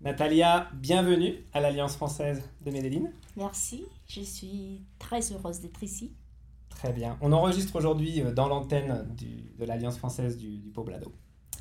Natalia, bienvenue à l'Alliance française de Medellín. Merci, je suis très heureuse d'être ici. Très bien. On enregistre aujourd'hui dans l'antenne de l'Alliance française du Poblado.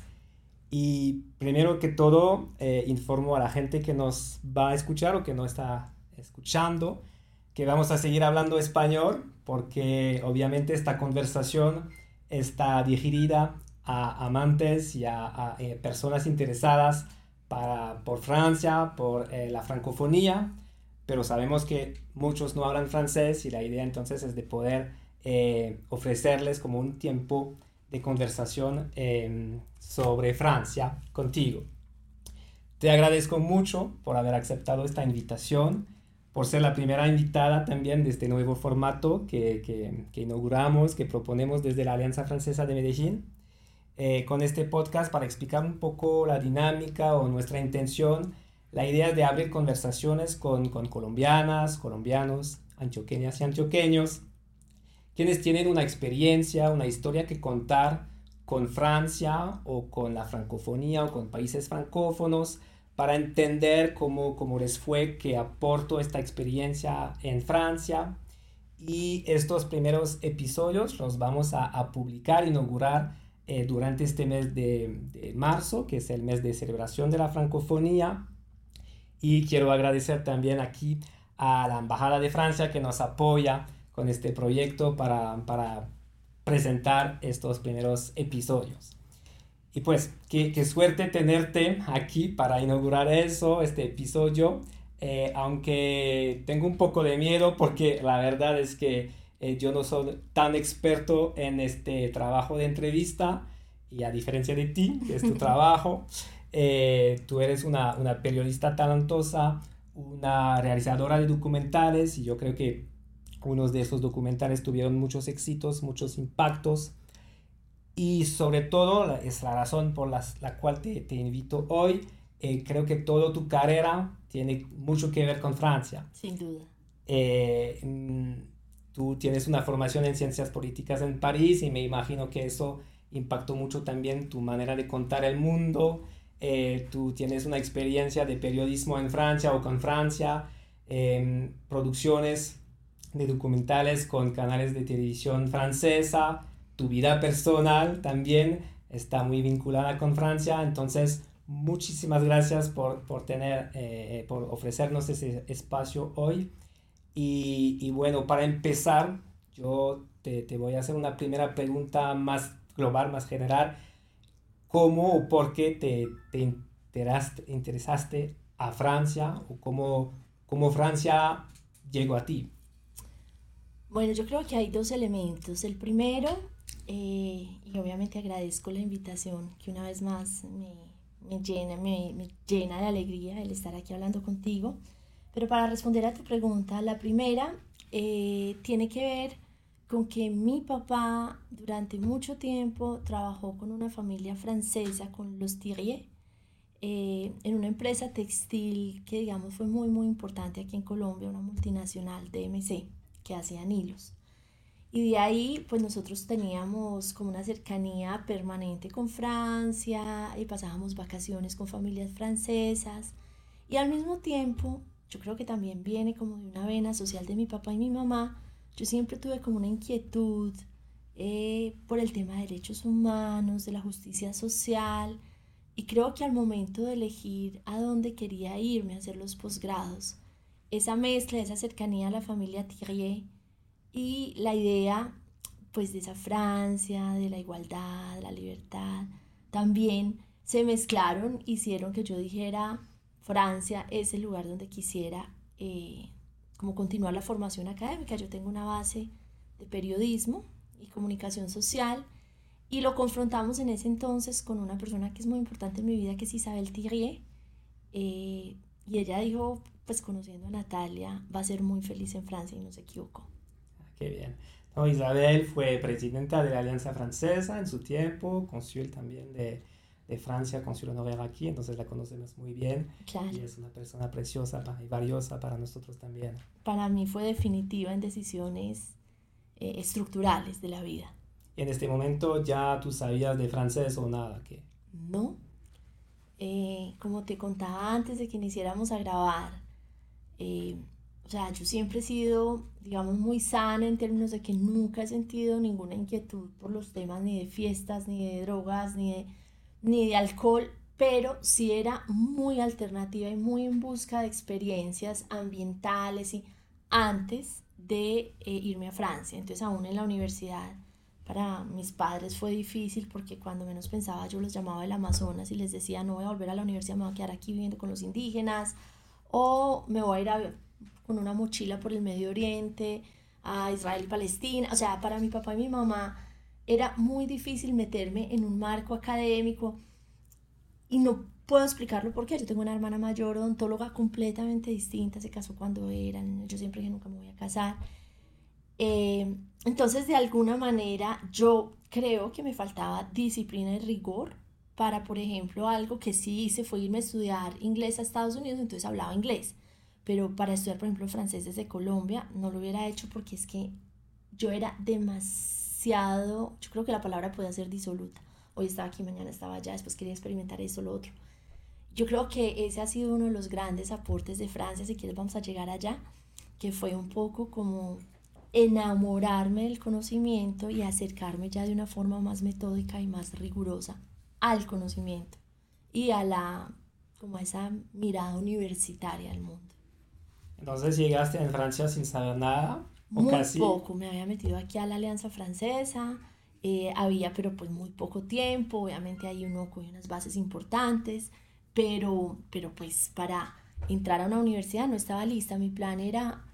Y primero que todo, informo a la gente que nos va a escuchar o que no está escuchando que vamos a seguir hablando español porque obviamente esta conversación está dirigida a amantes y a personas interesadas por Francia, por la francofonía, pero sabemos que muchos no hablan francés y la idea entonces es de poder ofrecerles como un tiempo de conversación sobre Francia contigo. Te agradezco mucho por haber aceptado esta invitación, por ser la primera invitada también de este nuevo formato que inauguramos, que proponemos desde la Alianza Francesa de Medellín, con este podcast para explicar un poco la dinámica o nuestra intención. La idea es de abrir conversaciones con colombianas, colombianos, antioqueñas y antioqueños, quienes tienen una experiencia, una historia que contar con Francia o con la francofonía o con países francófonos, para entender cómo les fue, que aportó esta experiencia en Francia. Y estos primeros episodios los vamos a publicar, inaugurar durante este mes de marzo, que es el mes de celebración de la francofonía. Y quiero agradecer también aquí a la Embajada de Francia que nos apoya con este proyecto para presentar estos primeros episodios. Y pues, qué suerte tenerte aquí para inaugurar este episodio, aunque tengo un poco de miedo porque la verdad es que yo no soy tan experto en este trabajo de entrevista, y a diferencia de ti, que es tu trabajo, tú eres una periodista talentosa, una realizadora de documentales, y yo creo que unos de esos documentales tuvieron muchos éxitos, muchos impactos. Y sobre todo, es la razón por la cual te invito hoy. Creo que toda tu carrera tiene mucho que ver con Francia. Sin duda. Tú tienes una formación en ciencias políticas en París y me imagino que eso impactó mucho también tu manera de contar el mundo. Tú tienes una experiencia de periodismo en Francia o con Francia, producciones de documentales con canales de televisión francesa. Tu vida personal también está muy vinculada con Francia. Entonces, muchísimas gracias por ofrecernos ese espacio hoy. Y bueno, para empezar, yo te voy a hacer una primera pregunta más global, más general. ¿Cómo o por qué te interesaste a Francia, o cómo Francia llegó a ti? Bueno, yo creo que hay dos elementos. El primero, y obviamente agradezco la invitación, que una vez más me llena de alegría el estar aquí hablando contigo. Pero para responder a tu pregunta, la primera tiene que ver con que mi papá durante mucho tiempo trabajó con una familia francesa, con los Thiriet, en una empresa textil que digamos fue muy muy importante aquí en Colombia, una multinacional DMC, que hacían hilos. Y de ahí pues nosotros teníamos como una cercanía permanente con Francia y pasábamos vacaciones con familias francesas, y al mismo tiempo yo creo que también viene como de una vena social de mi papá y mi mamá. Yo siempre tuve como una inquietud por el tema de derechos humanos, de la justicia social, y creo que al momento de elegir a dónde quería irme a hacer los posgrados, esa mezcla, esa cercanía a la familia Thiriet y la idea pues de esa Francia, de la igualdad, de la libertad, también se mezclaron, hicieron que yo dijera: Francia es el lugar donde quisiera como continuar la formación académica. Yo tengo una base de periodismo y comunicación social, y lo confrontamos en ese entonces con una persona que es muy importante en mi vida, que es Isabel Thiriet, y ella dijo, pues conociendo a Natalia, va a ser muy feliz en Francia, y no se equivocó. Qué bien. No, Isabel fue presidenta de la Alianza Francesa en su tiempo, cónsul también de Francia, cónsul honorario aquí, entonces la conocemos muy bien. Claro. Y es una persona preciosa y valiosa para nosotros también. Para mí fue definitiva en decisiones estructurales de la vida. ¿Y en este momento ya tú sabías de francés o nada? ¿Qué? No. como te contaba antes de que iniciáramos a grabar, eh, o sea, yo siempre he sido, digamos, muy sana en términos de que nunca he sentido ninguna inquietud por los temas ni de fiestas, ni de drogas, ni de alcohol, pero sí era muy alternativa y muy en busca de experiencias ambientales y antes de irme a Francia. Entonces, aún en la universidad, para mis padres fue difícil porque cuando menos pensaba yo los llamaba del Amazonas y les decía no voy a volver a la universidad, me voy a quedar aquí viviendo con los indígenas o me voy a ir con una mochila por el Medio Oriente a Israel y Palestina. O sea, para mi papá y mi mamá era muy difícil meterme en un marco académico y no puedo explicarlo porque yo tengo una hermana mayor odontóloga completamente distinta, se casó cuando eran, yo siempre dije nunca me voy a casar. Entonces, de alguna manera, yo creo que me faltaba disciplina y rigor para, por ejemplo, algo que sí hice fue irme a estudiar inglés a Estados Unidos, entonces hablaba inglés. Pero para estudiar, por ejemplo, francés desde Colombia, no lo hubiera hecho porque es que yo era demasiado, yo creo que la palabra puede ser disoluta. Hoy estaba aquí, mañana estaba allá, después quería experimentar eso, lo otro. Yo creo que ese ha sido uno de los grandes aportes de Francia, si quieres vamos a llegar allá, que fue un poco como enamorarme del conocimiento y acercarme ya de una forma más metódica y más rigurosa al conocimiento y como a esa mirada universitaria al mundo. Entonces llegaste en Francia sin saber nada, o Muy casi. poco, me había metido aquí a la Alianza Francesa, había pero pues muy poco tiempo, obviamente ahí uno coge unas bases importantes, pero pues para entrar a una universidad no estaba lista, mi plan era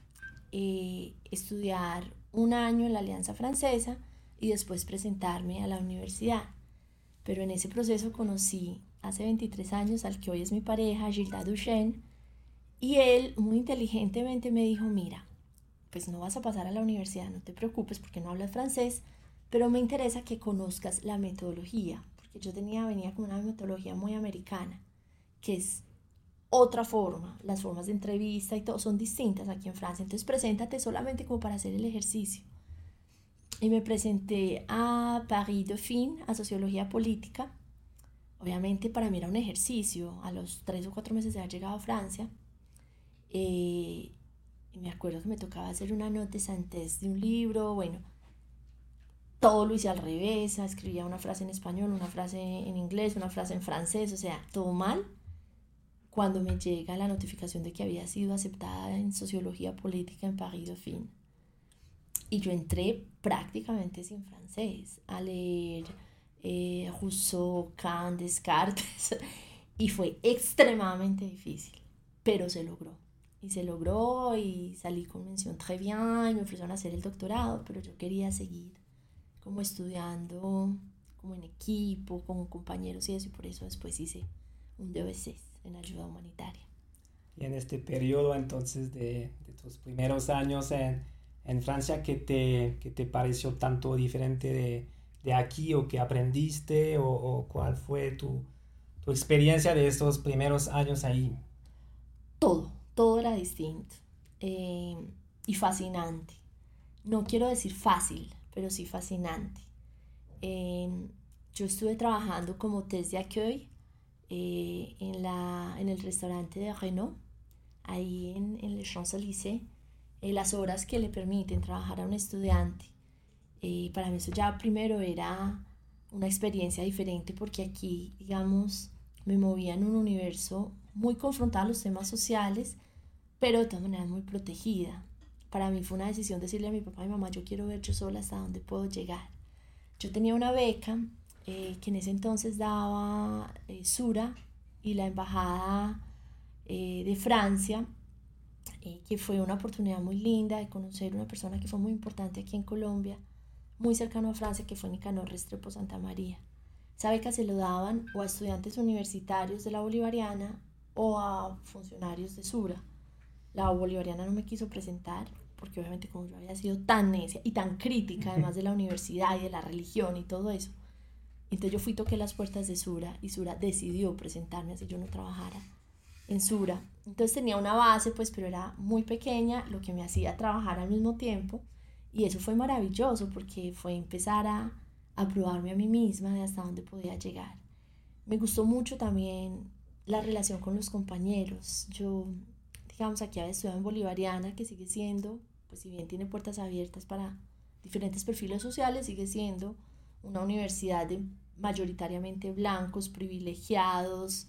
estudiar un año en la Alianza Francesa y después presentarme a la universidad. Pero en ese proceso conocí hace 23 años al que hoy es mi pareja, Gilda Duchesne, y él muy inteligentemente me dijo, mira, pues no vas a pasar a la universidad, no te preocupes porque no hablas francés, pero me interesa que conozcas la metodología, porque yo venía con una metodología muy americana, que es otra forma, las formas de entrevista y todo son distintas aquí en Francia, entonces preséntate solamente como para hacer el ejercicio. Y me presenté a Paris Dauphine, a Sociología Política. Obviamente para mí era un ejercicio, a los 3 o 4 meses de haber llegado a Francia. Y me acuerdo que me tocaba hacer una nota de synthèse de un libro, bueno, todo lo hice al revés, escribía una frase en español, una frase en inglés, una frase en francés, o sea, todo mal. Cuando me llega la notificación de que había sido aceptada en Sociología Política en Paris Dauphine. Y yo entré prácticamente sin francés a leer Rousseau, Kant, Descartes, y fue extremadamente difícil, pero se logró. Y se logró y salí con mención très bien y me ofrecieron hacer el doctorado, pero yo quería seguir como estudiando, como en equipo, con compañeros y eso, y por eso después hice un DOC en ayuda humanitaria. Y en este periodo entonces de tus primeros años en Francia, qué te pareció tanto diferente de aquí o qué aprendiste o cuál fue tu experiencia de estos primeros años ahí? Todo era distinto eh, y fascinante. No quiero decir fácil, pero sí fascinante. Eh, yo estuve trabajando como test de accueil en el restaurante de Renault, ahí en Les Champs-Élysées, las horas que le permiten trabajar a un estudiante. Para mí eso ya primero era una experiencia diferente porque aquí, digamos, me movía en un universo muy confrontado a los temas sociales, pero de todas maneras muy protegida. Para mí fue una decisión decirle a mi papá y mi mamá, yo quiero ver yo sola hasta dónde puedo llegar. Yo tenía una beca que en ese entonces daba Sura y la Embajada de Francia, que fue una oportunidad muy linda de conocer una persona que fue muy importante aquí en Colombia, muy cercano a Francia, que fue Nicanor Restrepo Santa María. Esa beca se lo daban o a estudiantes universitarios de la Bolivariana o a funcionarios de Sura. La Bolivariana no me quiso presentar porque obviamente como yo había sido tan necia y tan crítica además de la universidad y de la religión y todo eso, entonces yo toqué las puertas de Sura y Sura decidió presentarme así yo no trabajara en Sura. Entonces tenía una base pues, pero era muy pequeña, lo que me hacía trabajar al mismo tiempo, y eso fue maravilloso porque fue empezar a probarme a mí misma de hasta dónde podía llegar. Me gustó mucho también la relación con los compañeros. Yo, digamos, aquí había estudiado en Bolivariana, que sigue siendo, pues si bien tiene puertas abiertas para diferentes perfiles sociales, sigue siendo una universidad de mayoritariamente blancos, privilegiados,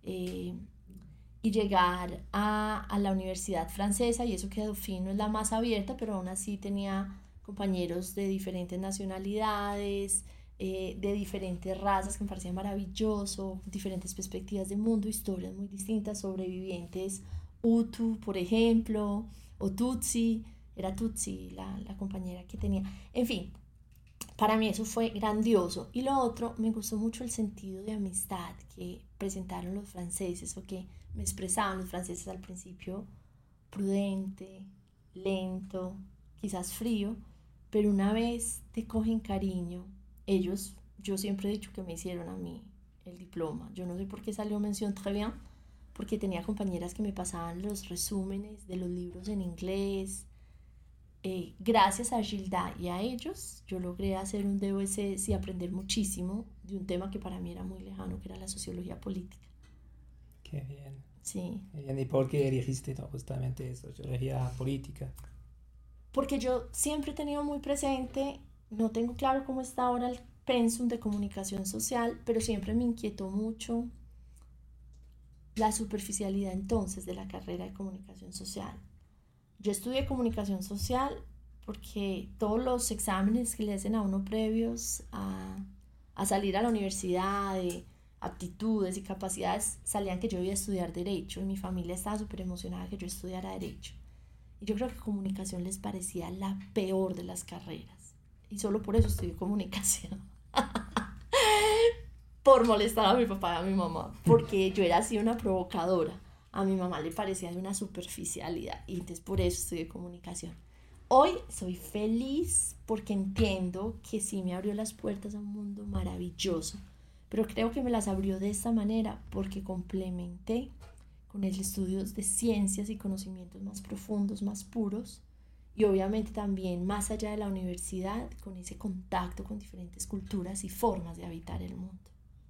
y llegar a la universidad francesa, y eso que Dauphine no es la más abierta, pero aún así tenía compañeros de diferentes nacionalidades, de diferentes razas, que me parecía maravilloso, diferentes perspectivas de mundo, historias muy distintas, sobrevivientes Hutu, por ejemplo, o Tutsi, era Tutsi la compañera que tenía, en fin. Para mí eso fue grandioso. Y lo otro, me gustó mucho el sentido de amistad que presentaron los franceses, o que me expresaban los franceses al principio: prudente, lento, quizás frío, pero una vez te cogen cariño, ellos, yo siempre he dicho que me hicieron a mí el diploma. Yo no sé por qué salió mención très bien, porque tenía compañeras que me pasaban los resúmenes de los libros en inglés. Gracias a Gilda y a ellos, yo logré hacer un DOSS y aprender muchísimo de un tema que para mí era muy lejano, que era la sociología política. Qué bien. Sí. Qué bien. ¿Y por qué elegiste justamente sociología política? Porque yo siempre he tenido muy presente, no tengo claro cómo está ahora el pensum de comunicación social, pero siempre me inquietó mucho la superficialidad entonces de la carrera de comunicación social. Yo estudié comunicación social porque todos los exámenes que le hacen a uno previos a salir a la universidad, de aptitudes y capacidades, salían que yo iba a estudiar Derecho, y mi familia estaba súper emocionada que yo estudiara Derecho. Y yo creo que comunicación les parecía la peor de las carreras. Y solo por eso estudié comunicación. Por molestar a mi papá y a mi mamá, porque yo era así una provocadora. A mi mamá le parecía de una superficialidad, y entonces por eso estudié comunicación. Hoy soy feliz porque entiendo que sí me abrió las puertas a un mundo maravilloso, pero creo que me las abrió de esta manera porque complementé con el estudio de ciencias y conocimientos más profundos, más puros, y obviamente también más allá de la universidad, con ese contacto con diferentes culturas y formas de habitar el mundo.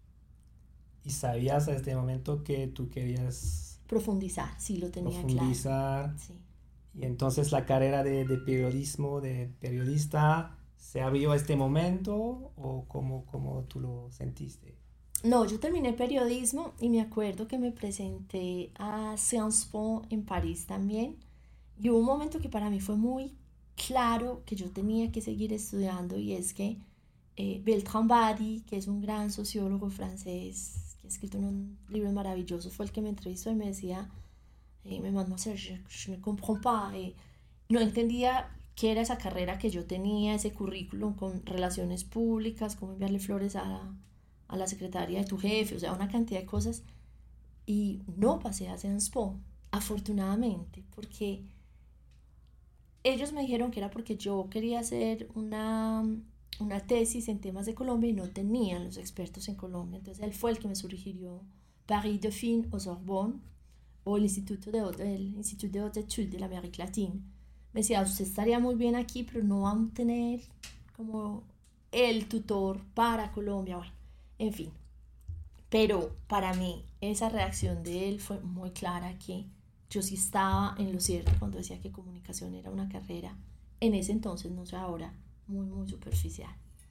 ¿Y sabías a este momento que tú querías Profundizar, sí, lo tenía profundizar? claro. Sí. Y entonces la carrera de periodismo, de periodista, ¿se abrió a este momento o cómo tú lo sentiste? No, yo terminé periodismo y me acuerdo que me presenté a Sciences Po en París también. Y hubo un momento que para mí fue muy claro que yo tenía que seguir estudiando, y es que Bertrand Bady, que es un gran sociólogo francés que ha escrito unos libros maravillosos, fue el que me entrevistó y me decía, me mandó a hacer, je ne comprends pas, no entendía qué era esa carrera que yo tenía, ese currículum con relaciones públicas, cómo enviarle flores a la secretaria de tu jefe, o sea, una cantidad de cosas. Y no pasé a Sciences Po, afortunadamente, porque ellos me dijeron que era porque yo quería hacer una tesis en temas de Colombia y no tenían los expertos en Colombia. Entonces él fue el que me sugirió Paris Dauphine o Sorbonne, o el Instituto de Hautes Études de la América Latina. Me decía, usted estaría muy bien aquí, pero no van a tener como el tutor para Colombia. Bueno, en fin. Pero para mí esa reacción de él fue muy clara, que yo sí estaba en lo cierto cuando decía que comunicación era una carrera, en ese entonces, no sé ahora, muy, muy superficial.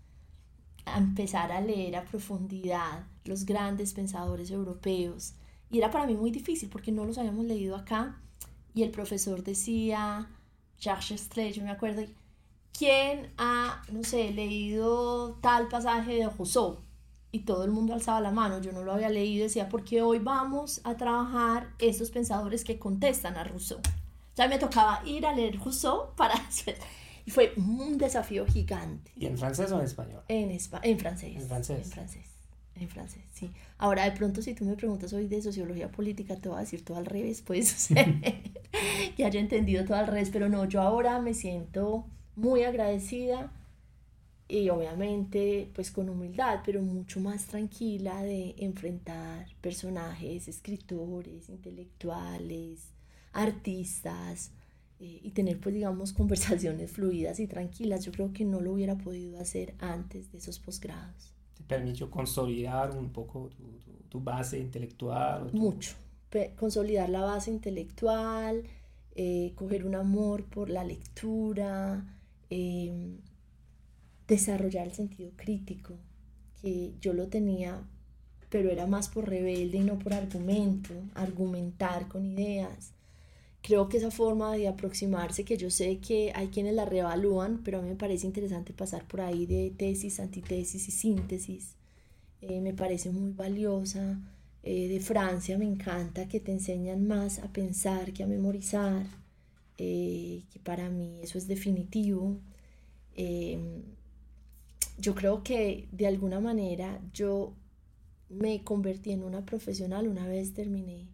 A empezar a leer a profundidad los grandes pensadores europeos, y era para mí muy difícil porque no los habíamos leído acá, y el profesor decía, Charles Strauss, yo me acuerdo, ¿quién ha, no sé, leído tal pasaje de Rousseau? Y todo el mundo alzaba la mano, yo no lo había leído, decía, porque hoy vamos a trabajar estos pensadores que contestan a Rousseau. O sea, me tocaba ir a leer Rousseau para hacer, y fue un desafío gigante. ¿Y en francés o en español? En francés. En francés. En francés. En francés, sí. Ahora, de pronto, si tú me preguntas hoy de sociología política, te voy a decir todo al revés, pues, o sea, que haya entendido todo al revés, pero no, yo ahora me siento muy agradecida, y obviamente pues con humildad, pero mucho más tranquila de enfrentar personajes, escritores, intelectuales, artistas, y tener pues digamos conversaciones fluidas y tranquilas. Yo creo que no lo hubiera podido hacer antes de esos posgrados. te permitió consolidar un poco tu base intelectual. Mucho. Consolidar la base intelectual, coger un amor por la lectura, desarrollar el sentido crítico, que yo lo tenía, pero era más por rebelde y no por argumento, argumentar con ideas. Creo que esa forma de aproximarse, que yo sé que hay quienes la reevalúan, pero a mí me parece interesante pasar por ahí de tesis, antitesis y síntesis, me parece muy valiosa. De Francia me encanta que te enseñan más a pensar que a memorizar, que para mí eso es definitivo. Eh, yo creo que de alguna manera yo me convertí en una profesional una vez terminé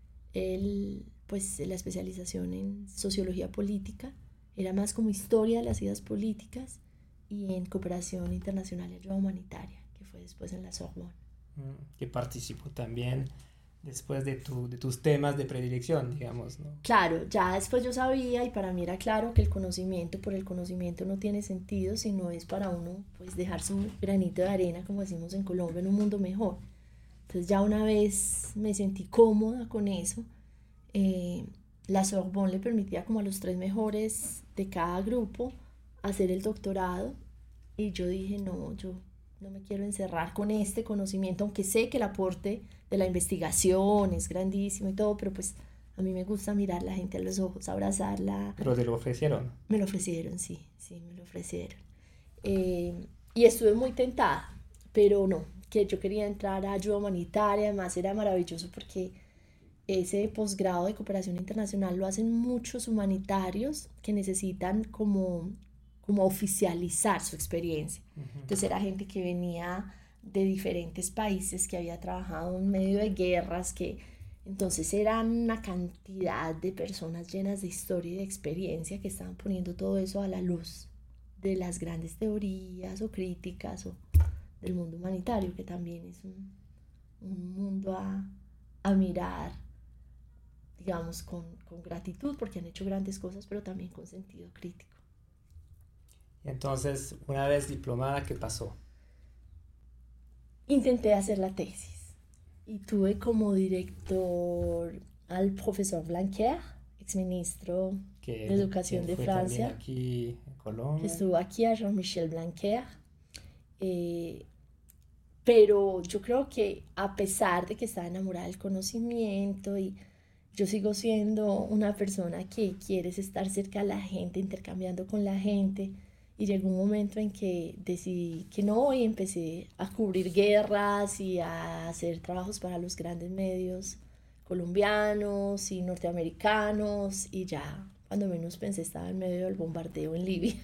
pues, la especialización en sociología política. Era más como historia de las ideas políticas y en cooperación internacional y ayuda humanitaria, que fue después en la Sorbonne. Que participó también después de tus temas de predilección, digamos, ¿no? Claro, ya después yo sabía y para mí era claro que el conocimiento por el conocimiento no tiene sentido, sino es para uno pues dejar su granito de arena, como decimos en Colombia, en un mundo mejor. Entonces ya una vez me sentí cómoda con eso. La Sorbonne le permitía como a los 3 mejores de cada grupo hacer el doctorado y yo dije yo no me quiero encerrar con este conocimiento, aunque sé que el aporte de la investigación es grandísimo y todo, pero pues a mí me gusta mirar a la gente a los ojos, abrazarla. ¿Pero te lo ofrecieron? Me lo ofrecieron, sí, me lo ofrecieron. Y estuve muy tentada, pero no, que yo quería entrar a ayuda humanitaria, además era maravilloso porque ese posgrado de cooperación internacional lo hacen muchos humanitarios que necesitan como oficializar su experiencia. Entonces era gente que venía de diferentes países, que había trabajado en medio de guerras, que entonces eran una cantidad de personas llenas de historia y de experiencia que estaban poniendo todo eso a la luz de las grandes teorías o críticas o del mundo humanitario, que también es un mundo a mirar, digamos, con gratitud, porque han hecho grandes cosas, pero también con sentido crítico. Entonces, una vez diplomada, ¿qué pasó? Intenté hacer la tesis y tuve como director al profesor Blanquer, exministro de Educación de Francia, aquí en Colombia, que estuvo aquí, a Jean-Michel Blanquer. Pero yo creo que a pesar de que estaba enamorada del conocimiento y yo sigo siendo una persona que quiere estar cerca de la gente, intercambiando con la gente, y llegó un momento en que decidí que no, y empecé a cubrir guerras y a hacer trabajos para los grandes medios colombianos y norteamericanos, y ya cuando menos pensé estaba en medio del bombardeo en Libia.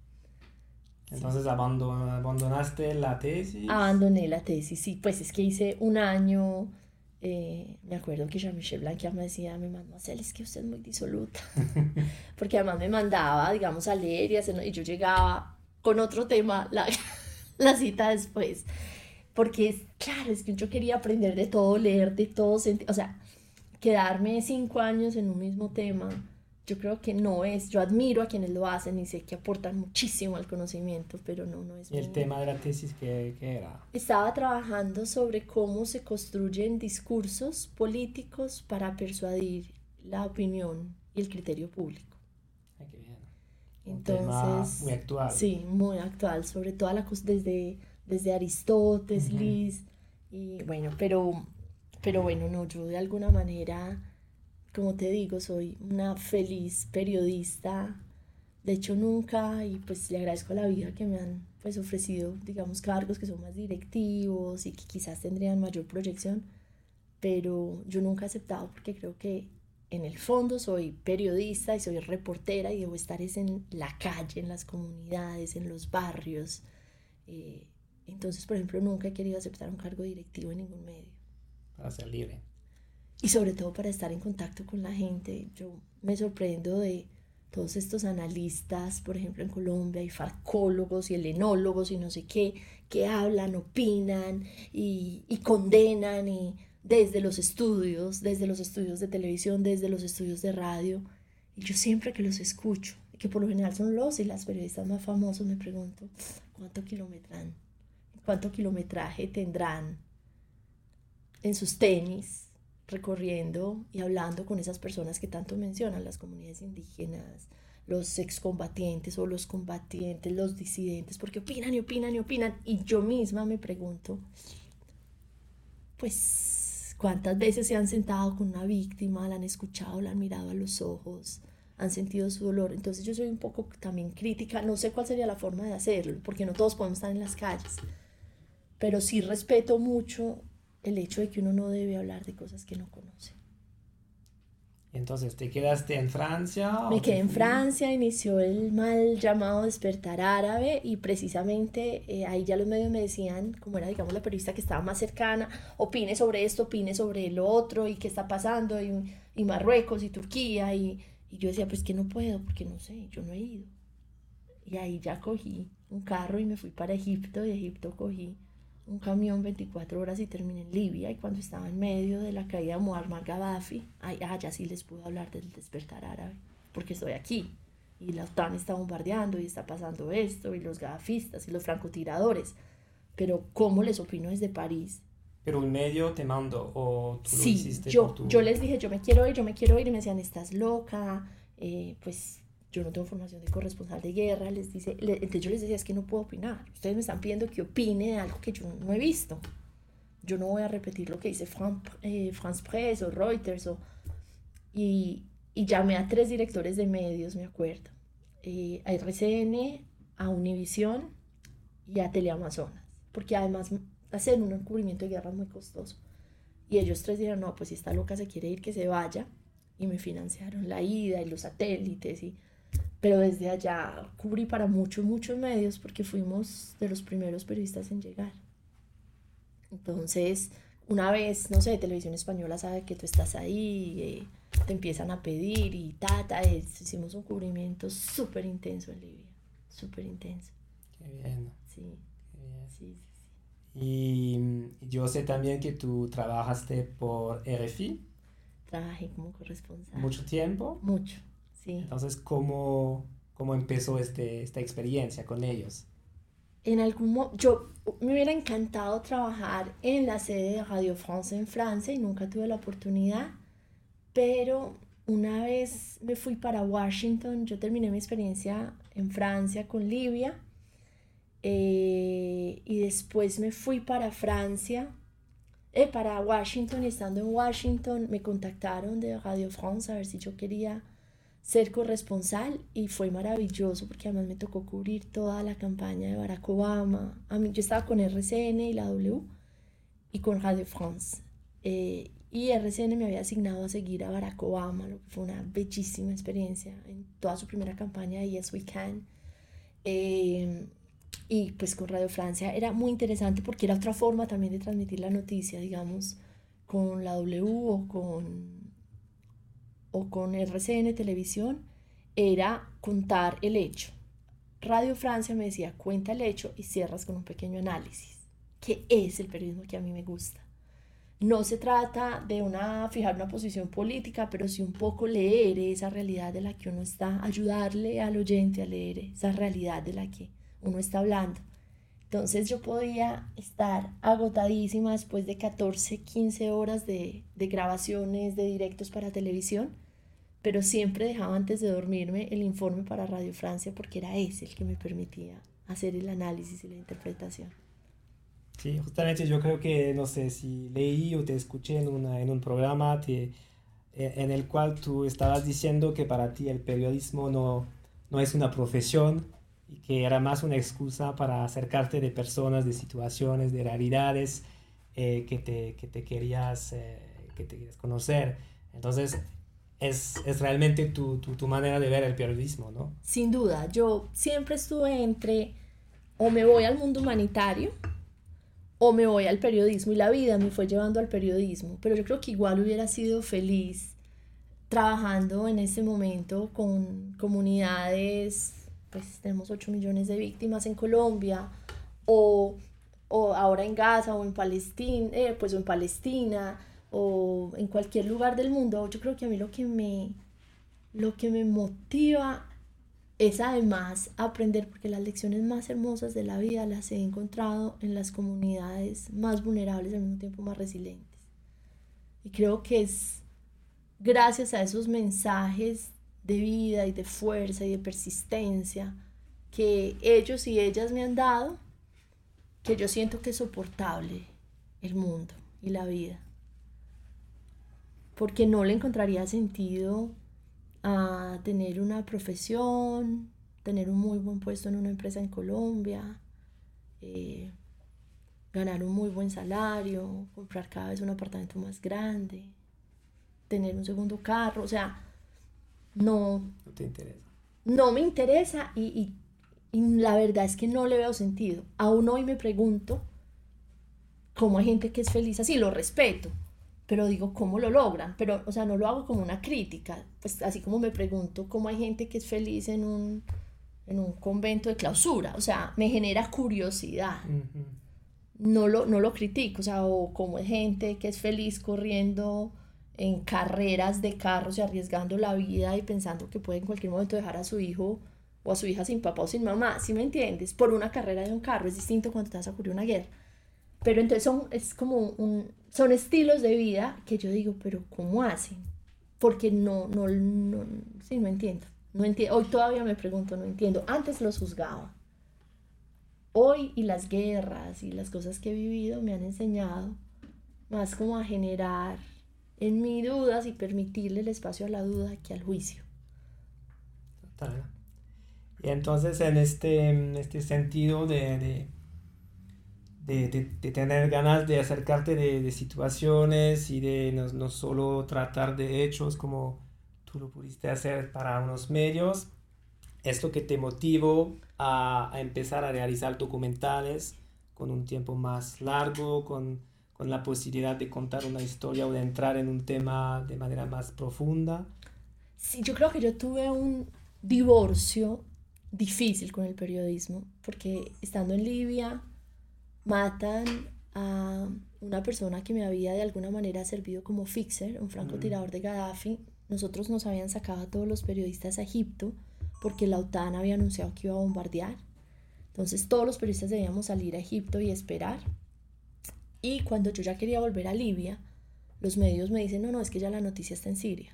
Entonces abandonaste la tesis. Abandoné la tesis, sí, pues es que hice un año. Me acuerdo que Jean-Michel Blanquer me decía, me mandó a hacer, es que usted es muy disoluta. Porque además me mandaba, digamos, a leer y yo llegaba con otro tema la cita después. Porque, claro, es que yo quería aprender de todo, leer de todo, o sea, quedarme 5 años en un mismo tema. Yo creo que no es, yo admiro a quienes lo hacen y sé que aportan muchísimo al conocimiento, pero no es. ¿Y el tema de la tesis qué era? Estaba trabajando sobre cómo se construyen discursos políticos para persuadir la opinión y el criterio público. Ay, qué bien. Entonces, un tema muy actual. Sí, muy actual, sobre todo desde Aristóteles, Liz, y bueno, pero bueno, no, yo de alguna manera, como te digo, soy una feliz periodista. De hecho, nunca, y pues le agradezco a la vida que me han pues ofrecido, digamos, cargos que son más directivos y que quizás tendrían mayor proyección, pero yo nunca he aceptado porque creo que en el fondo soy periodista y soy reportera y debo estar es en la calle, en las comunidades, en los barrios. Entonces, por ejemplo, nunca he querido aceptar un cargo directivo en ningún medio. Para ser libre. Y sobre todo para estar en contacto con la gente. Yo me sorprendo de todos estos analistas, por ejemplo, en Colombia, y farmacólogos y helenólogos y no sé qué, que hablan, opinan y condenan y desde los estudios de televisión, desde los estudios de radio. Y yo siempre que los escucho, que por lo general son los y las periodistas más famosos, me pregunto, ¿cuánto kilometran? cuánto kilometraje tendrán en sus tenis, recorriendo y hablando con esas personas que tanto mencionan, las comunidades indígenas, los excombatientes o los combatientes, los disidentes, porque opinan y opinan y opinan. Y yo misma me pregunto, pues, ¿cuántas veces se han sentado con una víctima, la han escuchado, la han mirado a los ojos, han sentido su dolor? Entonces yo soy un poco también crítica, no sé cuál sería la forma de hacerlo, porque no todos podemos estar en las calles, pero sí respeto mucho el hecho de que uno no debe hablar de cosas que no conoce. Entonces, ¿te quedaste en Francia? Me quedé en Francia, inició el mal llamado despertar árabe y precisamente ahí ya los medios me decían, como era digamos la periodista que estaba más cercana, opine sobre esto, opine sobre lo otro y qué está pasando y Marruecos y Turquía y yo decía pues que no puedo porque no sé, yo no he ido. Y ahí ya cogí un carro y me fui para Egipto, y de Egipto cogí un camión 24 horas y terminé en Libia. Y cuando estaba en medio de la caída de Muammar Gaddafi, ya sí les pude hablar del despertar árabe, porque estoy aquí y la OTAN está bombardeando y está pasando esto y los gadafistas y los francotiradores, pero ¿cómo les opino desde París? ¿Pero un medio te mandó o tú lo Sí, hiciste por tu...? yo les dije, yo me quiero ir, y me decían, estás loca, pues yo no tengo formación de corresponsal de guerra, entonces yo les decía, es que no puedo opinar, ustedes me están pidiendo que opine de algo que yo no he visto, yo no voy a repetir lo que dice France Press o Reuters, y llamé a 3 directores de medios, me acuerdo, a RCN, a Univisión y a Teleamazonas, porque además hacer un encubrimiento de guerra es muy costoso. Y ellos 3 dijeron, no, pues si esta loca se quiere ir, que se vaya. Y me financiaron la ida y los satélites. Pero desde allá cubrí para muchos medios porque fuimos de los primeros periodistas en llegar. Entonces, una vez, no sé, Televisión Española sabe que tú estás ahí, te empiezan a pedir y hicimos un cubrimiento súper intenso en Libia. Súper intenso. Qué bien. Sí. Qué bien. Sí. Y yo sé también que tú trabajaste por RFI. Trabajé como corresponsal. ¿Mucho tiempo? Mucho, sí. Entonces, ¿cómo empezó esta experiencia con ellos? Yo me hubiera encantado trabajar en la sede de Radio France en Francia y nunca tuve la oportunidad, pero una vez me fui para Washington, yo terminé mi experiencia en Francia con Libia, y después me fui para Washington, y estando en Washington me contactaron de Radio France a ver si yo quería ser corresponsal, y fue maravilloso porque además me tocó cubrir toda la campaña de Barack Obama. Yo estaba con RCN y la W y con Radio France, y RCN me había asignado a seguir a Barack Obama, lo que fue una bellísima experiencia en toda su primera campaña de Yes We Can. Y pues con Radio Francia era muy interesante porque era otra forma también de transmitir la noticia, digamos, con la W o con RCN Televisión, era contar el hecho. Radio Francia me decía, cuenta el hecho y cierras con un pequeño análisis, que es el periodismo que a mí me gusta. No se trata de fijar una posición política, pero sí un poco leer esa realidad de la que uno está, ayudarle al oyente a leer esa realidad de la que uno está hablando. Entonces yo podía estar agotadísima después de 14, 15 horas de grabaciones, de directos para televisión, pero siempre dejaba antes de dormirme el informe para Radio Francia porque era ese el que me permitía hacer el análisis y la interpretación. Sí, justamente yo creo que, no sé, si leí o te escuché en un programa en el cual tú estabas diciendo que para ti el periodismo no es una profesión y que era más una excusa para acercarte de personas, de situaciones, de realidades que te querías conocer. Entonces, es realmente tu manera de ver el periodismo, ¿no? Sin duda, yo siempre estuve entre o me voy al mundo humanitario o me voy al periodismo, y la vida me fue llevando al periodismo, pero yo creo que igual hubiera sido feliz trabajando en ese momento con comunidades, pues tenemos 8 millones de víctimas en Colombia, o ahora en Gaza, o en Palestina, pues o en Palestina, o en cualquier lugar del mundo. Yo creo que a mí lo que me motiva es además aprender, porque las lecciones más hermosas de la vida las he encontrado en las comunidades más vulnerables y al mismo tiempo más resilientes. Y creo que es gracias a esos mensajes de vida y de fuerza y de persistencia que ellos y ellas me han dado, que yo siento que es soportable el mundo y la vida. Porque no le encontraría sentido a tener una profesión, tener un muy buen puesto en una empresa en Colombia, ganar un muy buen salario, comprar cada vez un apartamento más grande, tener un segundo carro, o sea, no te interesa. No me interesa y la verdad es que no le veo sentido. Aún hoy me pregunto cómo hay gente que es feliz así, lo respeto, pero digo, ¿cómo lo logran? Pero, o sea, no lo hago como una crítica, pues así como me pregunto cómo hay gente que es feliz en un convento de clausura, o sea, me genera curiosidad. Uh-huh. No lo critico, o sea, o como hay gente que es feliz corriendo en carreras de carros y arriesgando la vida y pensando que puede en cualquier momento dejar a su hijo o a su hija sin papá o sin mamá, ¿sí me entiendes? Por una carrera de un carro, es distinto cuando te vas a ocurrir una guerra. Pero entonces son estilos de vida que yo digo, pero ¿cómo hacen? Porque sí, no entiendo. No entiendo. Hoy todavía me pregunto, no entiendo. Antes los juzgaba. Hoy y las guerras y las cosas que he vivido me han enseñado más como a generar en mí dudas y permitirle el espacio a la duda que al juicio. Total. Y entonces en este sentido de tener ganas de acercarte de situaciones y de no solo tratar de hechos como tú lo pudiste hacer para unos medios, es lo que te motivó a empezar a realizar documentales con un tiempo más largo, con la posibilidad de contar una historia o de entrar en un tema de manera más profunda. Sí, yo creo que yo tuve un divorcio difícil con el periodismo, porque estando en Libia matan a una persona que me había de alguna manera servido como fixer, un francotirador de Gaddafi. Nosotros nos habían sacado a todos los periodistas a Egipto porque la OTAN había anunciado que iba a bombardear. Entonces todos los periodistas debíamos salir a Egipto y esperar. Y cuando yo ya quería volver a Libia, los medios me dicen, no, es que ya la noticia está en Siria.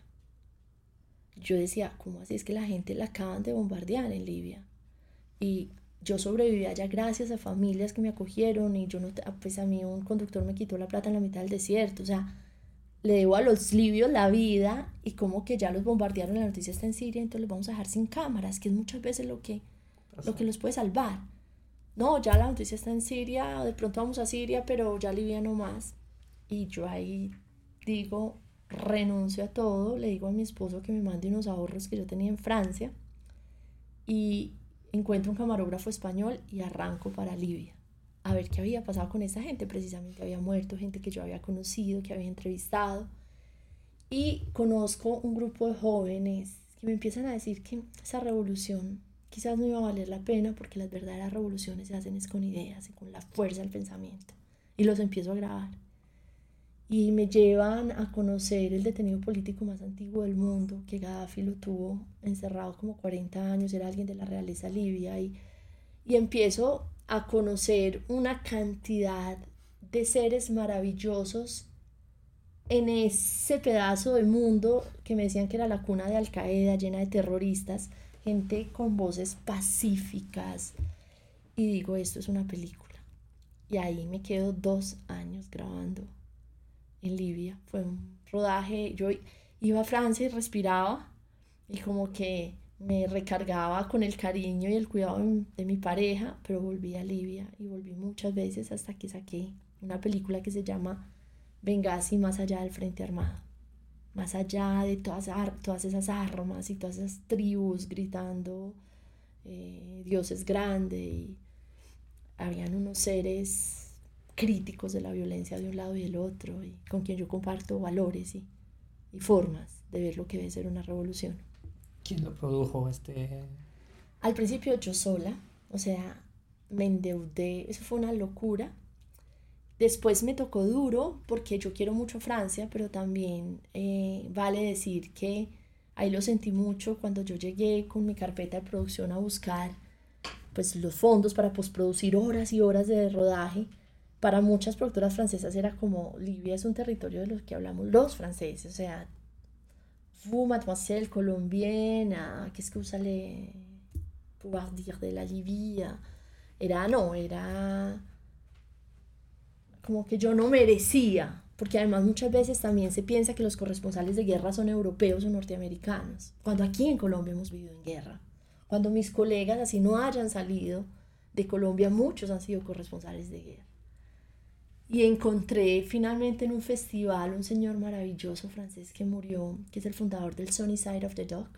Yo decía, ¿cómo así? Es que la gente la acaban de bombardear en Libia. Y yo sobreviví allá gracias a familias que me acogieron y yo no, pues a mí un conductor me quitó la plata en la mitad del desierto. O sea, le debo a los libios la vida y como que ya los bombardearon, la noticia está en Siria, entonces los vamos a dejar sin cámaras, que es muchas veces lo que los puede salvar. No, ya la noticia está en Siria, de pronto vamos a Siria, pero ya Libia no más. Y yo ahí digo, renuncio a todo, le digo a mi esposo que me mande unos ahorros que yo tenía en Francia y encuentro un camarógrafo español y arranco para Libia a ver qué había pasado con esa gente. Precisamente había muerto gente que yo había conocido, que había entrevistado, y conozco un grupo de jóvenes que me empiezan a decir que esa revolución quizás no iba a valer la pena porque las verdaderas revoluciones se hacen es con ideas y con la fuerza del pensamiento, y los empiezo a grabar y me llevan a conocer el detenido político más antiguo del mundo, que Gaddafi lo tuvo encerrado como 40 años, era alguien de la realeza libia, y empiezo a conocer una cantidad de seres maravillosos en ese pedazo de mundo que me decían que era la cuna de Al Qaeda, llena de terroristas, gente con voces pacíficas, y digo, esto es una película. Y ahí me quedo 2 años grabando en Libia. Fue un rodaje, yo iba a Francia y respiraba y como que me recargaba con el cariño y el cuidado de mi pareja, pero volví a Libia y volví muchas veces hasta que saqué una película que se llama Benghazi, más allá del frente armado, más allá de todas esas armas y todas esas tribus gritando Dios es grande, y habían unos seres críticos de la violencia de un lado y del otro, y con quien yo comparto valores y formas de ver lo que debe ser una revolución. ¿Quién lo produjo? Al principio yo sola, o sea, me endeudé, eso fue una locura. Después me tocó duro porque yo quiero mucho Francia, pero también vale decir que Ahí lo sentí mucho cuando yo llegué con mi carpeta de producción a buscar pues los fondos para postproducir horas y horas de rodaje. Para muchas productoras francesas era como, Libia es un territorio de los que hablamos los franceses, o sea, vous, mademoiselle colombienne, qu'est-ce que vous allez pouvoir dire de la Libia? Era como que yo no merecía, porque además muchas veces también se piensa que los corresponsales de guerra son europeos o norteamericanos, cuando aquí en Colombia hemos vivido en guerra. Cuando mis colegas así no hayan salido de Colombia, muchos han sido corresponsales de guerra. Y encontré finalmente en un festival un señor maravilloso francés que murió, que es el fundador del Sunny Side of the Dock.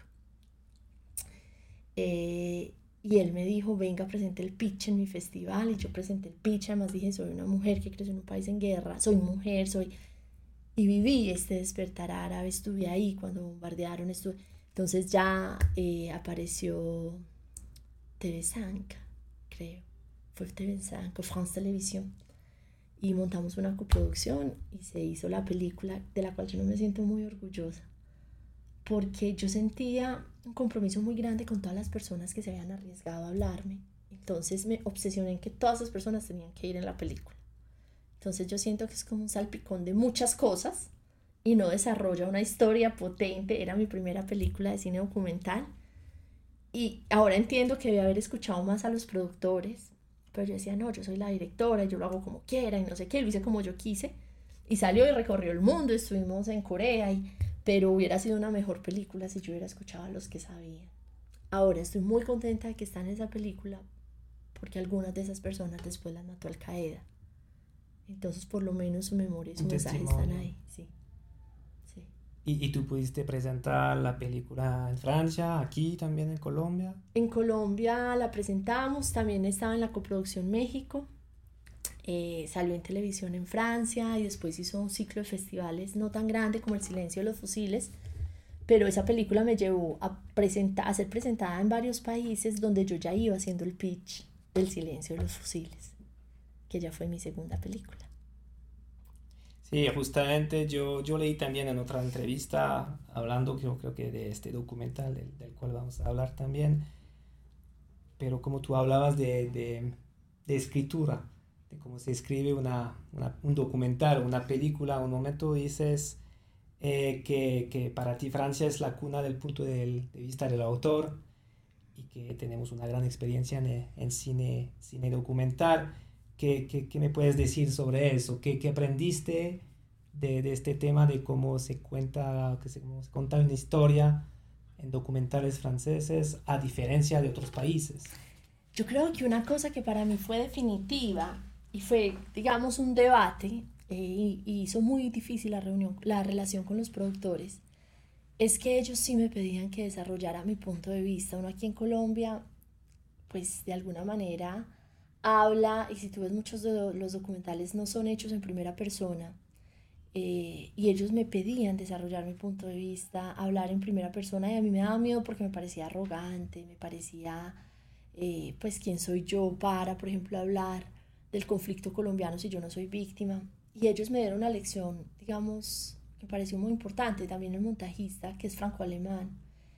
Y él me dijo, venga, presente el pitch en mi festival. Y yo presenté el pitch, además dije, soy una mujer que creció en un país en guerra, soy mujer, y viví este despertar árabe, estuve ahí cuando bombardearon, entonces ya apareció TV5, creo, fue TV5 o France Televisión, y montamos una coproducción y se hizo la película de la cual yo no me siento muy orgullosa, porque yo sentía un compromiso muy grande con todas las personas que se habían arriesgado a hablarme. Entonces me obsesioné en que todas esas personas tenían que ir en la película. Entonces yo siento que es como un salpicón de muchas cosas y no desarrolla una historia potente. Era mi primera película de cine documental y ahora entiendo que debí haber escuchado más a los productores, pero yo decía, no, yo soy la directora y yo lo hago como quiera y no sé qué, lo hice como yo quise y salió y recorrió el mundo, estuvimos en Corea pero hubiera sido una mejor película si yo hubiera escuchado a los que sabían. Ahora estoy muy contenta de que están en esa película porque algunas de esas personas después las mató Al Qaeda. Entonces por lo menos su memoria y su mensaje están ahí. Sí. Sí. ¿Y tú pudiste presentar la película en Francia, aquí también en Colombia? En Colombia la presentamos, también estaba en la coproducción México. Salió en televisión en Francia y después hizo un ciclo de festivales no tan grande como El Silencio de los Fusiles, pero esa película me llevó a ser presentada en varios países donde yo ya iba haciendo el pitch del Silencio de los Fusiles, que ya fue mi segunda película. Sí, justamente yo leí también en otra entrevista, hablando creo que de este documental del cual vamos a hablar también, pero como tú hablabas de escritura, de cómo se escribe un documental, una película, un momento dices que para ti Francia es la cuna del punto de vista del autor y que tenemos una gran experiencia en cine documental. ¿Qué me puedes decir sobre eso? ¿Qué aprendiste de este tema de cómo se cuenta, cómo se cuenta una historia en documentales franceses a diferencia de otros países? Yo creo que una cosa que para mí fue definitiva y fue, digamos, un debate y hizo muy difícil la relación con los productores, es que ellos sí me pedían que desarrollara mi punto de vista. Uno aquí en Colombia, pues de alguna manera habla, y si tú ves muchos de los documentales no son hechos en primera persona, y ellos me pedían desarrollar mi punto de vista, hablar en primera persona, y a mí me daba miedo porque me parecía arrogante, me parecía, pues, quién soy yo para, por ejemplo, hablar del conflicto colombiano si yo no soy víctima. Y ellos me dieron una lección, digamos, que me pareció muy importante. También el montajista, que es franco-alemán,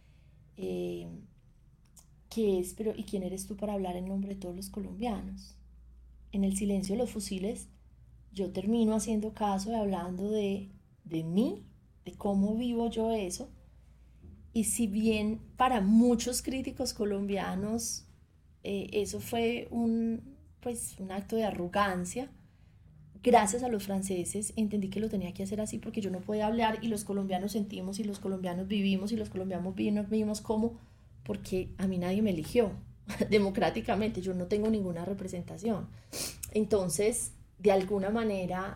eh, que es, pero ¿y quién eres tú para hablar en nombre de todos los colombianos? En El Silencio de los Fusiles yo termino haciendo caso y hablando de mí, de cómo vivo yo eso. Y si bien para muchos críticos colombianos eso fue pues, un acto de arrogancia, gracias a los franceses entendí que lo tenía que hacer así porque yo no podía hablar y los colombianos sentimos y los colombianos vivimos y los colombianos vivimos como porque a mí nadie me eligió democráticamente, yo no tengo ninguna representación. Entonces, de alguna manera,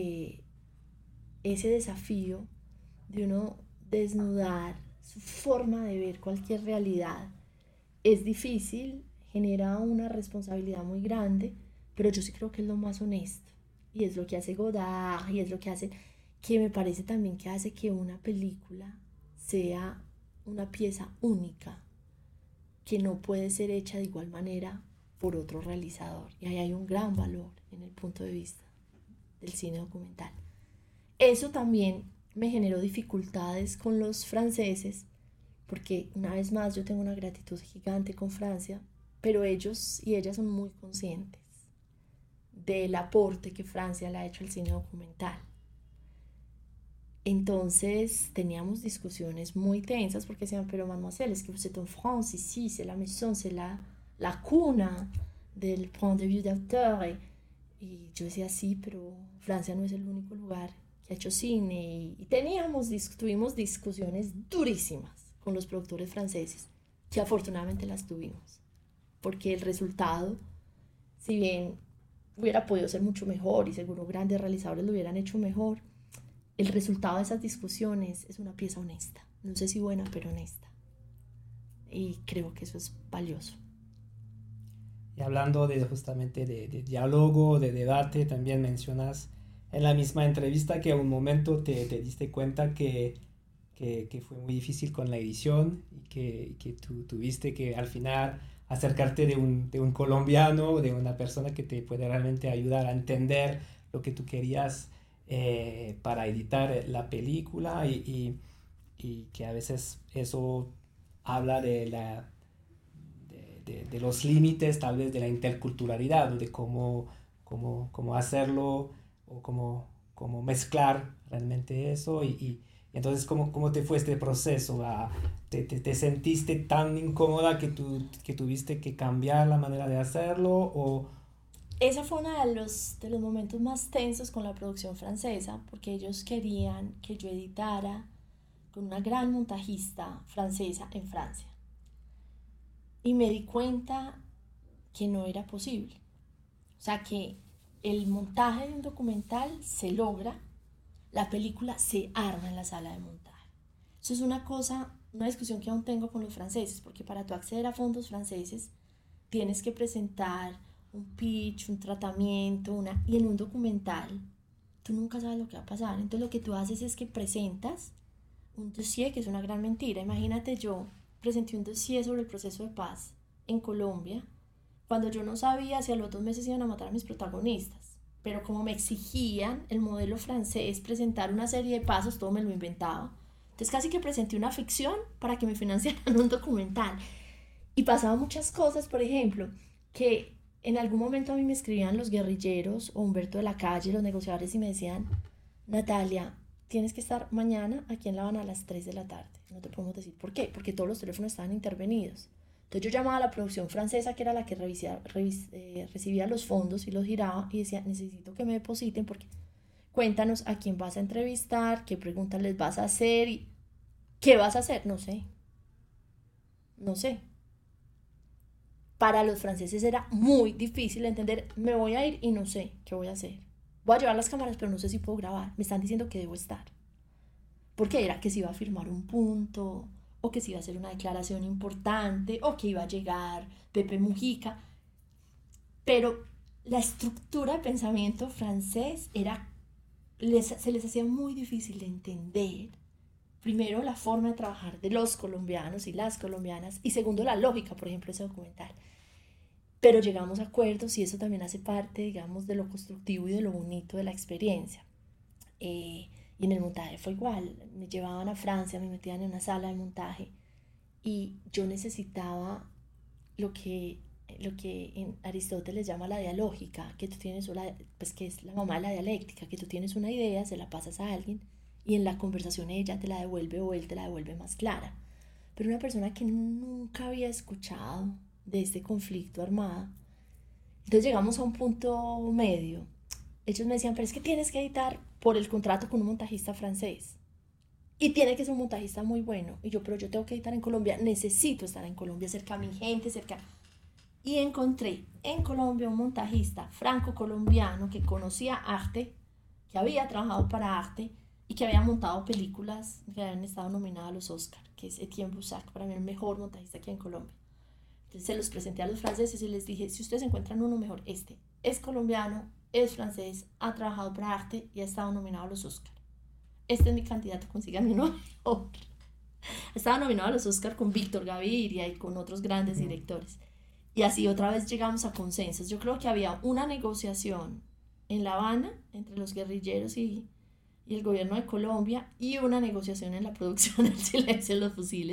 ese desafío de uno desnudar su forma de ver cualquier realidad es difícil, genera una responsabilidad muy grande, pero yo sí creo que es lo más honesto. Y es lo que hace Godard, y es lo que hace, que me parece también que hace que una película sea una pieza única, que no puede ser hecha de igual manera por otro realizador. Y ahí hay un gran valor en el punto de vista del cine documental. Eso también me generó dificultades con los franceses porque una vez más yo tengo una gratitud gigante con Francia, pero ellos y ellas son muy conscientes del aporte que Francia le ha hecho al cine documental. Entonces teníamos discusiones muy tensas porque decían, pero mademoiselle, es que vous êtes en France, ici, c'est la maison, c'est la cuna del point de vue d'auteur. Y yo decía, sí, pero Francia no es el único lugar que ha hecho cine. Y tuvimos discusiones durísimas con los productores franceses, que afortunadamente las tuvimos, porque el resultado, si bien hubiera podido ser mucho mejor y seguro grandes realizadores lo hubieran hecho mejor, el resultado de esas discusiones es una pieza honesta. No sé si buena, pero honesta. Y creo que eso es valioso. Y hablando justamente de diálogo, de debate, también mencionas en la misma entrevista que a un momento te diste cuenta que fue muy difícil con la edición y que tú tuviste que al final acercarte de un colombiano, de una persona que te puede realmente ayudar a entender lo que tú querías para editar la película y que a veces eso habla de los límites tal vez de la interculturalidad, de cómo hacerlo o cómo mezclar realmente eso y entonces ¿cómo te fue este proceso? ¿Te sentiste tan incómoda que tuviste que cambiar la manera de hacerlo o...? Ese fue uno de los momentos más tensos con la producción francesa, porque ellos querían que yo editara con una gran montajista francesa en Francia. Y me di cuenta que no era posible. O sea, que el montaje de un documental se logra, la película se arma en la sala de montaje. Eso es una discusión que aún tengo con los franceses, porque para tú acceder a fondos franceses tienes que presentar un pitch, un tratamiento, y en un documental tú nunca sabes lo que va a pasar. Entonces lo que tú haces es que presentas un dossier, que es una gran mentira. Imagínate, yo presenté un dossier sobre el proceso de paz en Colombia cuando yo no sabía si a los 2 meses iban a matar a mis protagonistas, pero como me exigían el modelo francés presentar una serie de pasos, todo me lo inventaba. Entonces casi que presenté una ficción para que me financiaran un documental. Y pasaban muchas cosas, por ejemplo, que en algún momento a mí me escribían los guerrilleros o Humberto de la Calle, los negociadores, y me decían, Natalia, tienes que estar mañana aquí en La Habana a las 3 de la tarde. No te podemos decir por qué, porque todos los teléfonos estaban intervenidos. Entonces yo llamaba a la producción francesa, que era la que recibía los fondos y los giraba, y decía, necesito que me depositen porque cuéntanos a quién vas a entrevistar, qué preguntas les vas a hacer y qué vas a hacer. No sé. Para los franceses era muy difícil entender, me voy a ir y no sé qué voy a hacer. Voy a llevar las cámaras, pero no sé si puedo grabar. Me están diciendo que debo estar. Porque era que se iba a firmar un punto, o que se iba a hacer una declaración importante, o que iba a llegar Pepe Mujica. Pero la estructura de pensamiento francés se les hacía muy difícil de entender. Primero, la forma de trabajar de los colombianos y las colombianas, y segundo, la lógica, por ejemplo, ese documental. Pero llegamos a acuerdos y eso también hace parte, digamos, de lo constructivo y de lo bonito de la experiencia. Y en el montaje fue igual. Me llevaban a Francia, me metían en una sala de montaje y yo necesitaba lo que en Aristóteles llama la dialógica, que tú tienes pues que es la mamá de la dialéctica, que tú tienes una idea, se la pasas a alguien y en la conversación ella te la devuelve o él te la devuelve más clara. Pero una persona que nunca había escuchado de este conflicto armado, entonces llegamos a un punto medio. Ellos me decían, pero es que tienes que editar por el contrato con un montajista francés y tiene que ser un montajista muy bueno. Y yo, pero yo tengo que editar en Colombia, necesito estar en Colombia, cerca a mi gente, y encontré en Colombia un montajista franco-colombiano que conocía arte, que había trabajado para arte y que había montado películas que habían estado nominadas a los Oscar, que es Etienne Boussac, para mí el mejor montajista aquí en Colombia. Entonces se los presenté a los franceses y les dije, si ustedes encuentran uno mejor, este es colombiano, es francés, ha trabajado para arte y ha estado nominado a los Oscar. Este es mi candidato, consíganme uno mejor. Estaba nominado a los Oscar con Víctor Gaviria y con otros grandes directores. Y así otra vez llegamos a consensos. Yo creo que había una negociación en La Habana entre los guerrilleros y el gobierno de Colombia y una negociación en la producción del Silencio de los Fusiles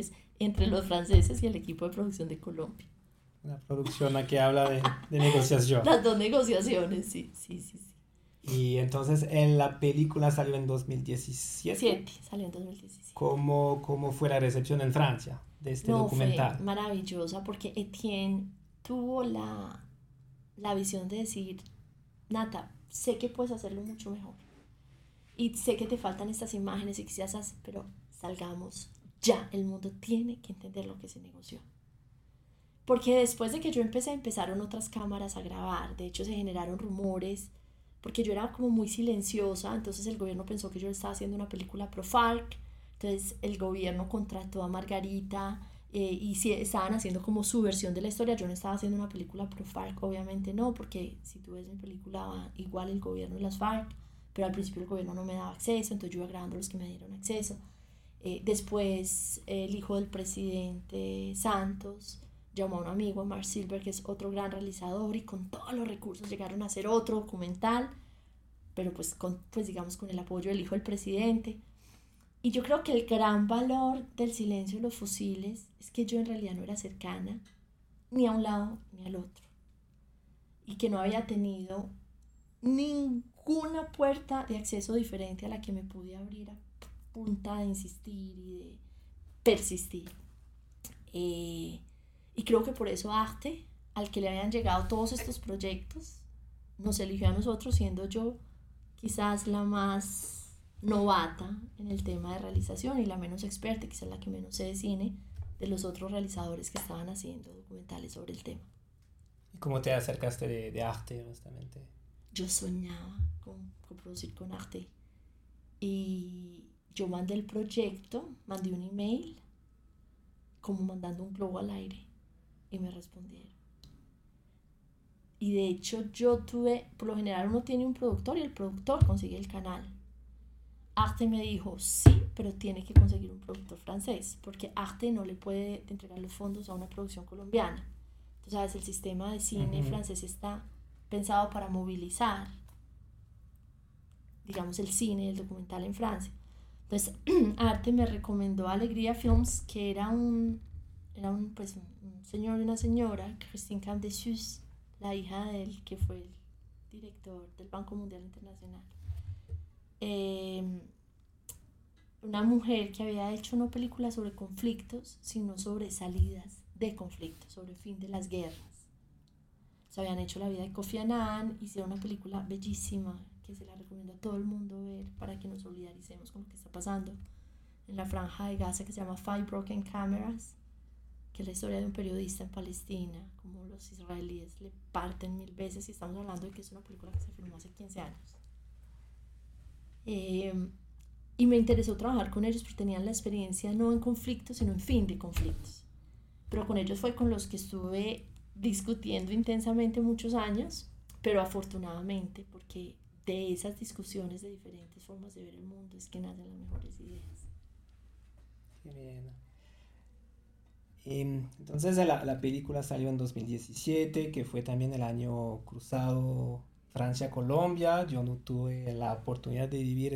entre los franceses y el equipo de producción de Colombia. Una producción que habla de negociación. Las dos negociaciones, sí. Y entonces la película salió en 2017. Salió en 2017. ¿Cómo fue la recepción en Francia de este documental? Fue maravillosa porque Etienne tuvo la visión de decir, Nata, sé que puedes hacerlo mucho mejor y sé que te faltan estas imágenes y quizás, pero salgamos ya, el mundo tiene que entender lo que se negoció. Porque después de que yo empezaron otras cámaras a grabar, de hecho se generaron rumores, porque yo era como muy silenciosa, entonces el gobierno pensó que yo estaba haciendo una película pro-FARC, entonces el gobierno contrató a Margarita y si estaban haciendo como su versión de la historia. Yo no estaba haciendo una película pro-FARC, obviamente no, porque si tú ves mi película igual el gobierno y las FARC, pero al principio el gobierno no me daba acceso, entonces yo iba grabando los que me dieron acceso. Después el hijo del presidente Santos llamó a un amigo, a Mark Silver, que es otro gran realizador, y con todos los recursos llegaron a hacer otro documental, pero pues digamos con el apoyo del hijo del presidente. Y yo creo que el gran valor del silencio de los fusiles es que yo en realidad no era cercana ni a un lado ni al otro, y que no había tenido ninguna puerta de acceso diferente a la que me pude abrir a punta de insistir y de persistir. Y creo que por eso Arte, al que le habían llegado todos estos proyectos, nos eligió a nosotros, siendo yo quizás la más novata en el tema de realización y la menos experta, quizás la que menos sé de cine, de los otros realizadores que estaban haciendo documentales sobre el tema. ¿Y cómo te acercaste de Arte, honestamente? Yo soñaba con producir con Arte y yo mandé el proyecto, mandé un email como mandando un globo al aire y me respondieron. Y de hecho yo tuve, por lo general uno tiene un productor y el productor consigue el canal. Arte me dijo, sí, pero tiene que conseguir un productor francés, porque Arte no le puede entregar los fondos a una producción colombiana. Entonces, ¿sabes? El sistema de cine francés está pensado para movilizar, digamos, el cine y el documental en Francia. Entonces, Arte me recomendó a Alegría Films, que era un señor y una señora, Christine Camdessus, la hija del que fue el director del Banco Mundial Internacional. Una mujer que había hecho no películas sobre conflictos, sino sobre salidas de conflictos, sobre el fin de las guerras. Se habían hecho La vida de Kofi Annan, hicieron una película bellísima que se la recomiendo a todo el mundo ver para que nos solidaricemos con lo que está pasando en la franja de Gaza, que se llama Five Broken Cameras, que es la historia de un periodista en Palestina, como los israelíes le parten 1000 veces, y estamos hablando de que es una película que se filmó hace 15 años. Y me interesó trabajar con ellos porque tenían la experiencia no en conflictos, sino en fin de conflictos. Pero con ellos fue con los que estuve discutiendo intensamente muchos años, pero afortunadamente, porque de esas discusiones de diferentes formas de ver el mundo es que nacen las mejores ideas. Qué bien. Entonces la película salió en 2017, que fue también el año cruzado Francia-Colombia. Yo no tuve la oportunidad de vivir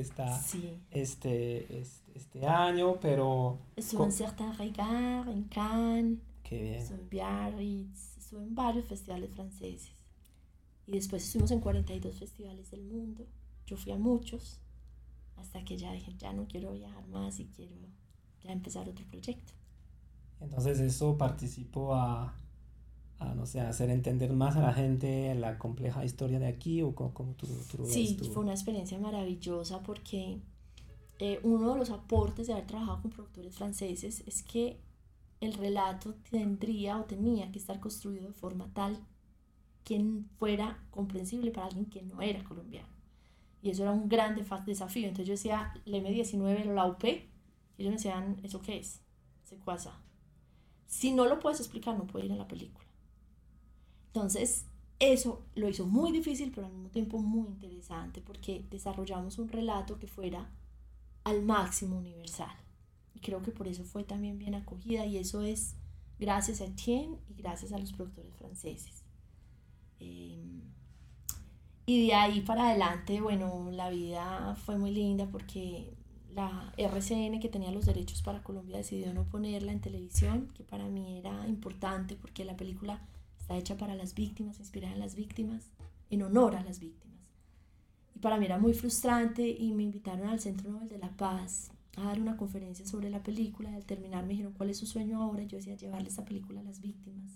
este año, pero... Estuve en Certain Regard, en Cannes, qué bien. estuve en Biarritz, estuve en varios festivales franceses. Y después estuvimos en 42 festivales del mundo. Yo fui a muchos, hasta que ya dije, ya no quiero viajar más y quiero ya empezar otro proyecto. Entonces eso participó a no sé, hacer entender más a la gente la compleja historia de aquí, o cómo tú lo ves. Sí, fue una experiencia maravillosa porque uno de los aportes de haber trabajado con productores franceses es que el relato tendría o tenía que estar construido de forma tal que fuera comprensible para alguien que no era colombiano. Y eso era un gran desafío. Entonces yo decía, el M19, la UP, y ellos me decían, ¿eso qué es? Secuasa. Si no lo puedes explicar, no puede ir en la película. Entonces, eso lo hizo muy difícil, pero al mismo tiempo muy interesante, porque desarrollamos un relato que fuera al máximo universal. Y creo que por eso fue también bien acogida, y eso es gracias a Etienne y gracias a los productores franceses. Y de ahí para adelante, bueno, la vida fue muy linda porque la RCN, que tenía los derechos para Colombia, decidió no ponerla en televisión, que para mí era importante porque la película está hecha para las víctimas, inspirada en las víctimas, en honor a las víctimas. Y para mí era muy frustrante y me invitaron al Centro Nobel de la Paz a dar una conferencia sobre la película. Al terminar me dijeron, ¿cuál es su sueño ahora? Yo decía, llevarle esta película a las víctimas.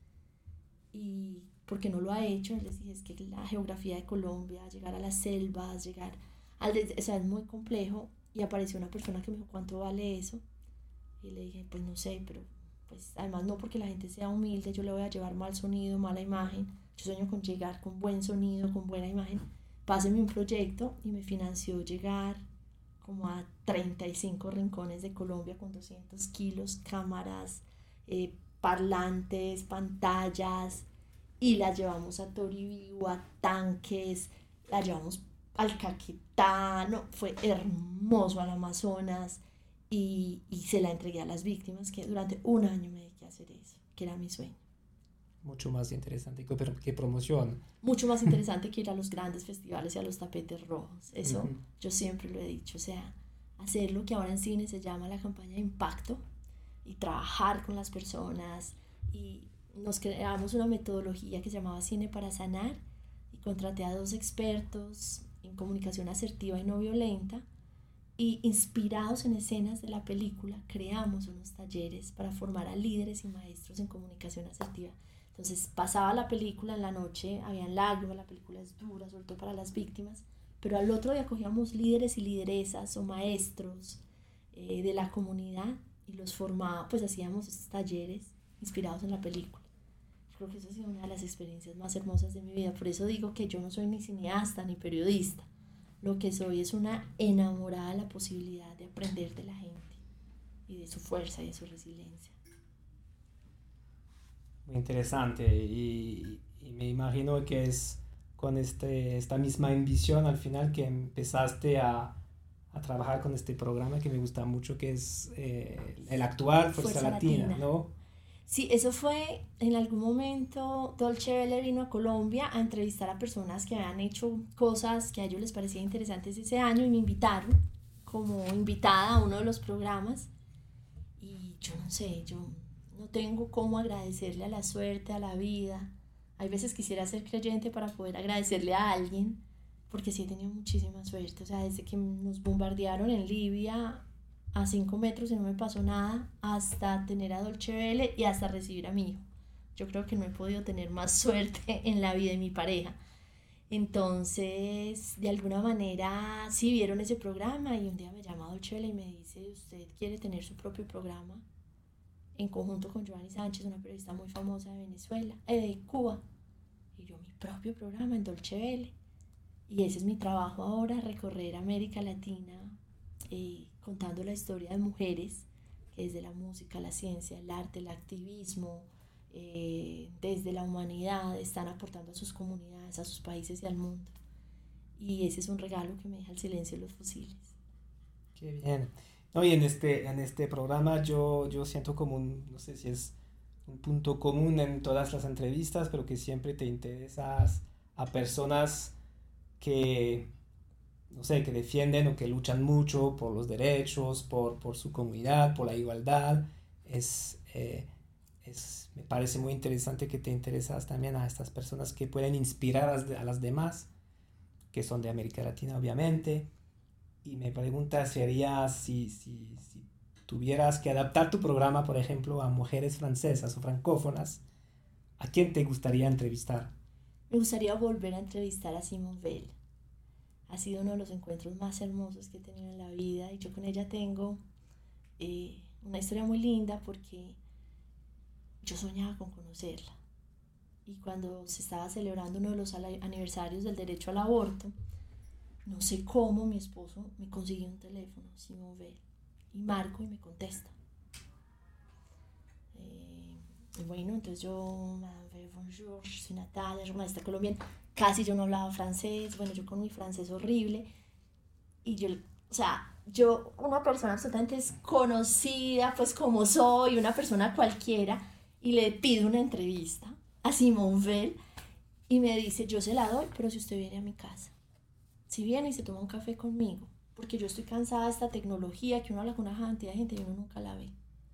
Y porque no lo ha hecho, les dije, es que la geografía de Colombia, llegar a las selvas, o sea, es muy complejo. Y apareció una persona que me dijo, ¿cuánto vale eso? Y le dije, pues no sé, pero pues además no porque la gente sea humilde, yo le voy a llevar mal sonido, mala imagen. Yo sueño con llegar con buen sonido, con buena imagen. Páseme un proyecto, y me financió llegar como a 35 rincones de Colombia con 200 kilos, cámaras, parlantes, pantallas, y las llevamos a Toribío, a Tanques, la llevamos al Caquetá, no, fue hermoso, al Amazonas, y se la entregué a las víctimas, que durante un año me dediqué a hacer eso, que era mi sueño. Mucho más interesante que promoción. Mucho más interesante que ir a los grandes festivales y a los tapetes rojos. Eso yo siempre lo he dicho. O sea, hacer lo que ahora en cine se llama la campaña de impacto y trabajar con las personas. Y nos creamos una metodología que se llamaba Cine para Sanar, y contraté a 2 expertos en comunicación asertiva y no violenta, y inspirados en escenas de la película creamos unos talleres para formar a líderes y maestros en comunicación asertiva. Entonces pasaba la película en la noche, habían lágrimas, la película es dura, sobre todo para las víctimas, pero al otro día cogíamos líderes y lideresas o maestros de la comunidad y los formaba, pues hacíamos estos talleres inspirados en la película. Yo creo que eso ha sido una de las experiencias más hermosas de mi vida. Por eso digo que yo no soy ni cineasta ni periodista. Lo que soy es una enamorada de la posibilidad de aprender de la gente y de su fuerza y de su resiliencia. Muy interesante, y me imagino que es con esta misma ambición al final que empezaste a trabajar con este programa que me gusta mucho, que es el actual Fuerza Latina, ¿no? Sí, eso fue en algún momento. Dolce Vele vino a Colombia a entrevistar a personas que habían hecho cosas que a ellos les parecían interesantes ese año, y me invitaron como invitada a uno de los programas. Y yo no sé, yo no tengo cómo agradecerle a la suerte, a la vida. Hay veces quisiera ser creyente para poder agradecerle a alguien, porque sí he tenido muchísima suerte. O sea, desde que nos bombardearon en Libia a 5 metros y no me pasó nada, hasta tener a Dolce Vele y hasta recibir a mi hijo. Yo creo que no he podido tener más suerte en la vida de mi pareja. Entonces, de alguna manera, sí vieron ese programa, y un día me llama Dolce Vele y me dice, ¿usted quiere tener su propio programa? En conjunto con Joanny Sánchez, una periodista muy famosa de Venezuela, de Cuba. Y yo, mi propio programa en Dolce Vele. Y ese es mi trabajo ahora, recorrer América Latina, contando la historia de mujeres que desde la música, la ciencia, el arte, el activismo, desde la humanidad están aportando a sus comunidades, a sus países y al mundo. Y ese es un regalo que me deja el silencio de los fusiles. Qué bien. No, y en este programa yo siento como no sé si es un punto común en todas las entrevistas, pero que siempre te interesas a personas que, no sé, que defienden o que luchan mucho por los derechos, por su comunidad, por la igualdad. Me parece muy interesante que te interesas también a estas personas que pueden inspirar a las demás, que son de América Latina, obviamente. Y me pregunta si tuvieras que adaptar tu programa, por ejemplo, a mujeres francesas o francófonas, ¿a quién te gustaría entrevistar? Me gustaría volver a entrevistar a Simone Weil. Ha sido uno de los encuentros más hermosos que he tenido en la vida, y yo con ella tengo una historia muy linda, porque yo soñaba con conocerla. Y cuando se estaba celebrando uno de los aniversarios del derecho al aborto, no sé cómo mi esposo me consiguió un teléfono, Simone Weil, y marco y me contesta. Bueno, entonces yo, bonjour, soy Natalia, journalista colombiana. Casi yo no hablaba francés, bueno, yo con mi francés horrible. Y yo, o sea, yo, una persona absolutamente desconocida, pues como soy, una persona cualquiera, y le pido una entrevista a Simone Weil, y me dice, yo se la doy, pero si usted viene a mi casa. Si viene y se toma un café conmigo, porque yo estoy cansada de esta tecnología que uno habla con una cantidad de gente y uno nunca la ve.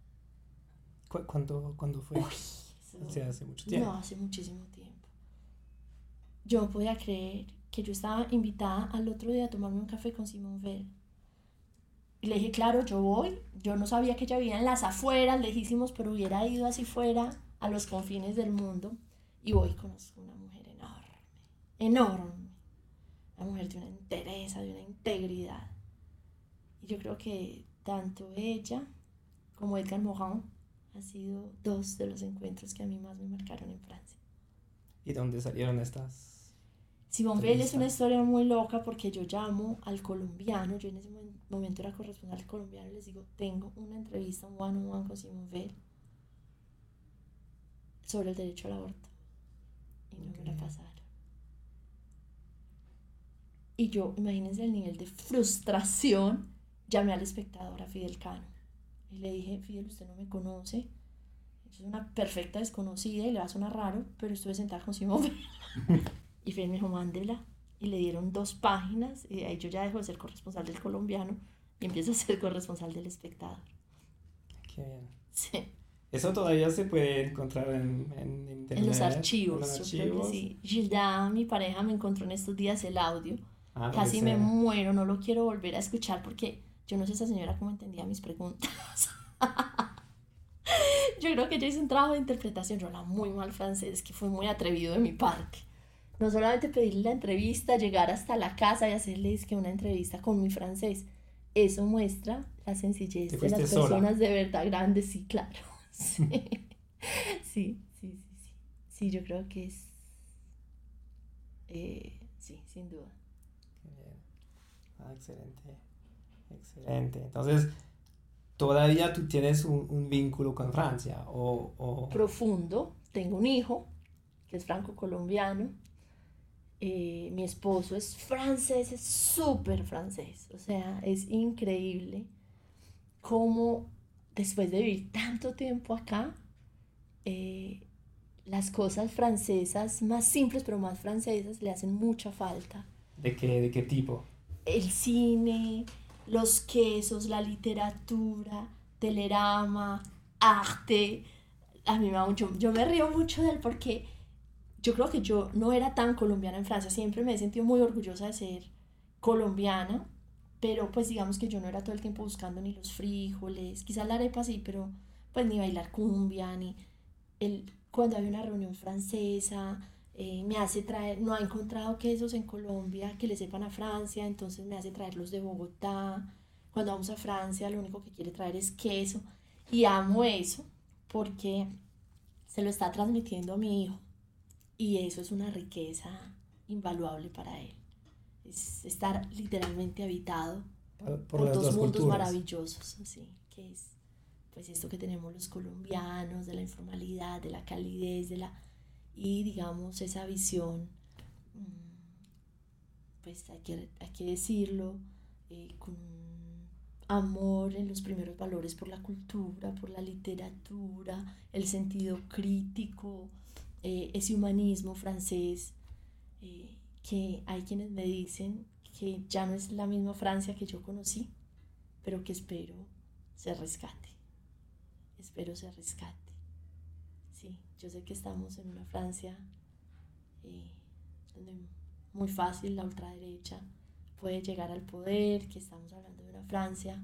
¿Cuándo fue? Uy, O sea, hace mucho tiempo. no, hace muchísimo tiempo. Yo no podía creer que yo estaba invitada al otro día a tomarme un café con Simone Weil. Y le dije, claro, yo voy. Yo no sabía que ella vivía en las afueras, lejísimos, pero hubiera ido así fuera, a los confines del mundo. Y voy y conozco una mujer enorme, enorme. Una mujer de una entereza, de una integridad. Y yo creo que tanto ella como Edgar Morin han sido dos de los encuentros que a mí más me marcaron en Francia. ¿Y dónde salieron estas Simone Weil es una entrevistas? historia muy loca porque yo llamo al colombiano, yo en ese momento era corresponsal colombiano, y les digo, tengo una entrevista un one-on-one con Simone Weil sobre el derecho al aborto. Y no me la pasaron. Y yo, imagínense el nivel de frustración, llamé al espectador, a Fidel Cano. Y le dije, Fidel, usted no me conoce, es una perfecta desconocida y le va a sonar raro, pero estuve sentada con Simone Weil. Y Fidel me dijo, mándela. Y le dieron 2 páginas y de ahí yo ya dejo de ser corresponsal del colombiano y empiezo a ser corresponsal del espectador. Qué bien. Sí. Eso todavía se puede encontrar en internet. En los En archivos, los yo creo que archivos. sí. Gilda, mi pareja, me encontró en estos días el audio. Ah, debe Casi me ser. muero, no lo quiero volver a escuchar porque yo no sé esa señora cómo entendía mis preguntas. Yo creo que yo hice un trabajo de interpretación, yo hablaba muy mal francés, que fue muy atrevido de mi parte. No solamente pedirle la entrevista, llegar hasta la casa y hacerle que una entrevista con mi francés. Eso muestra la Te sencillez de fuiste las sola. personas de verdad grandes, sí, claro. Sí, sí, sí, sí, sí. Sí, yo creo que es... sí, sin duda. Qué bien. Ah, excelente. Excelente. Entonces, todavía tú tienes un vínculo con Francia. Profundo. Tengo un hijo que es franco-colombiano. Mi esposo es francés, es súper francés. O sea, es increíble cómo después de vivir tanto tiempo acá, eh, las cosas francesas más simples pero más francesas le hacen mucha falta. ¿De qué tipo? El cine, los quesos, la literatura, Telerama, arte. A mí me da mucho, yo me río mucho de él porque yo creo que yo no era tan colombiana en Francia, siempre me he sentido muy orgullosa de ser colombiana, pero pues digamos que yo no era todo el tiempo buscando ni los frijoles, quizás la arepa sí, pero pues ni bailar cumbia, ni cuando hay una reunión francesa, me hace traer, no ha encontrado quesos en Colombia que le sepan a Francia, entonces me hace traerlos de Bogotá. Cuando vamos a Francia, lo único que quiere traer es queso. Y amo eso porque se lo está transmitiendo a mi hijo. Y eso es una riqueza invaluable para él. Es estar literalmente habitado Por por las 2 dos mundos culturas. maravillosos, así que es pues esto que tenemos los colombianos, de la informalidad, de la calidez, y digamos esa visión, pues hay que decirlo, con amor en los primeros valores por la cultura, por la literatura, el sentido crítico, ese humanismo francés, que hay quienes me dicen que ya no es la misma Francia que yo conocí, pero que espero se rescate. Espero se rescate. Sí, yo sé que estamos en una Francia donde muy fácil la ultraderecha puede llegar al poder, que estamos hablando de una Francia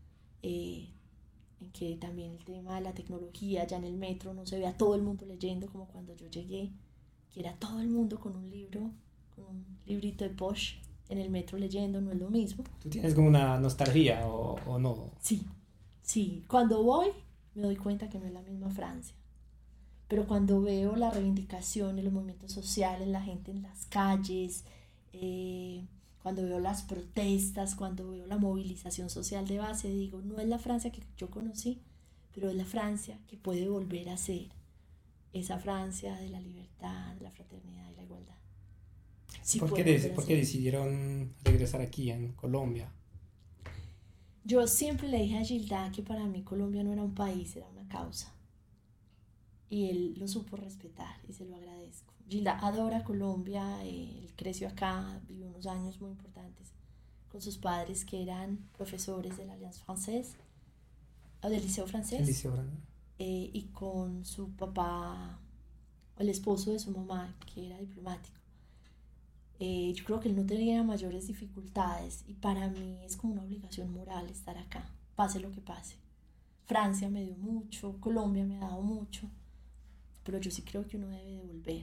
en que también el tema de la tecnología, ya en el metro no se ve a todo el mundo leyendo como cuando yo llegué, que era todo el mundo con un libro, con un librito de poche en el metro leyendo, no es lo mismo. ¿Tú tienes como una nostalgia o no? Sí, sí, cuando voy me doy cuenta que no es la misma Francia. Pero cuando veo la reivindicación y los movimientos sociales, la gente en las calles, cuando veo las protestas, cuando veo la movilización social de base, digo, no es la Francia que yo conocí, pero es la Francia que puede volver a ser esa Francia de la libertad, de la fraternidad y la igualdad. Sí puede volver a ¿Por qué ser. decidieron regresar aquí en Colombia? Yo siempre le dije a Gilda que para mí Colombia no era un país, era una causa. Y él lo supo respetar y se lo agradezco. Gilda adora Colombia, él creció acá, vivió unos años muy importantes, con sus padres que eran profesores de la Alliance Française o del Liceo Francés, El liceo grande. y con su papá, el esposo de su mamá, que era diplomático. Yo creo que él no tenía mayores dificultades y para mí es como una obligación moral estar acá, pase lo que pase. Francia me dio mucho, Colombia me ha dado mucho, pero yo sí creo que uno debe devolver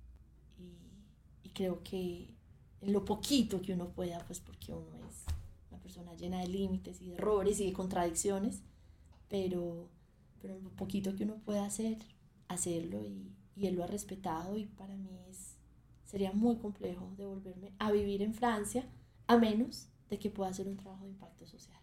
y creo que en lo poquito que uno pueda, pues porque uno es una persona llena de límites y de errores y de contradicciones, pero en lo poquito que uno pueda hacer, hacerlo y él lo ha respetado y para mí sería muy complejo devolverme a vivir en Francia a menos de que pueda hacer un trabajo de impacto social.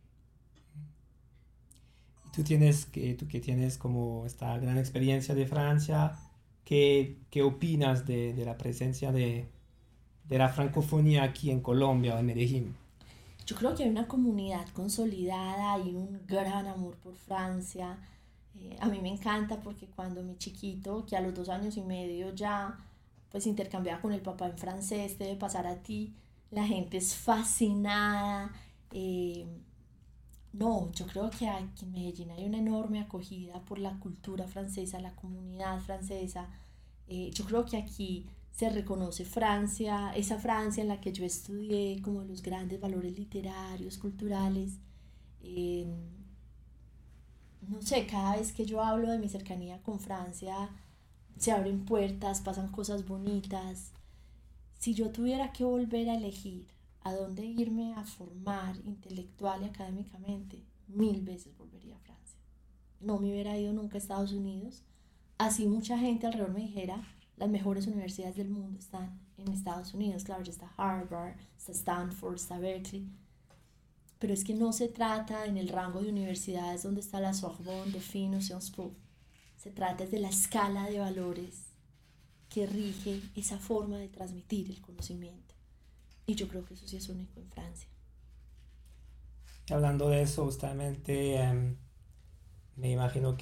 Y tú que tienes como esta gran experiencia de Francia, qué opinas de la presencia de la francofonía aquí en Colombia o en Medellín? Yo creo que hay una comunidad consolidada y un gran amor por Francia. A mí me encanta porque cuando mi chiquito, que a los 2 años y medio ya pues intercambiaba con el papá en francés, te debe pasar a ti, la gente es fascinada. eh, no, yo creo que aquí en Medellín hay una enorme acogida por la cultura francesa, la comunidad francesa. Yo creo que aquí se reconoce Francia, esa Francia en la que yo estudié, como los grandes valores literarios, culturales. Eh, no sé, cada vez que yo hablo de mi cercanía con Francia, se abren puertas, pasan cosas bonitas. Si yo tuviera que volver a elegir a dónde irme a formar intelectual y académicamente, 1000 veces volvería a Francia. No me hubiera ido nunca a Estados Unidos. Así mucha gente alrededor me dijera, las mejores universidades del mundo están en Estados Unidos. Claro, ya está Harvard, está Stanford, está Berkeley. Pero es que no se trata en el rango de universidades donde está la Sorbonne, Dauphine o Sciences Po. Se trata de la escala de valores que rige esa forma de transmitir el conocimiento. Y yo creo que eso sí es único en Francia. Y hablando de eso, justamente, me imagino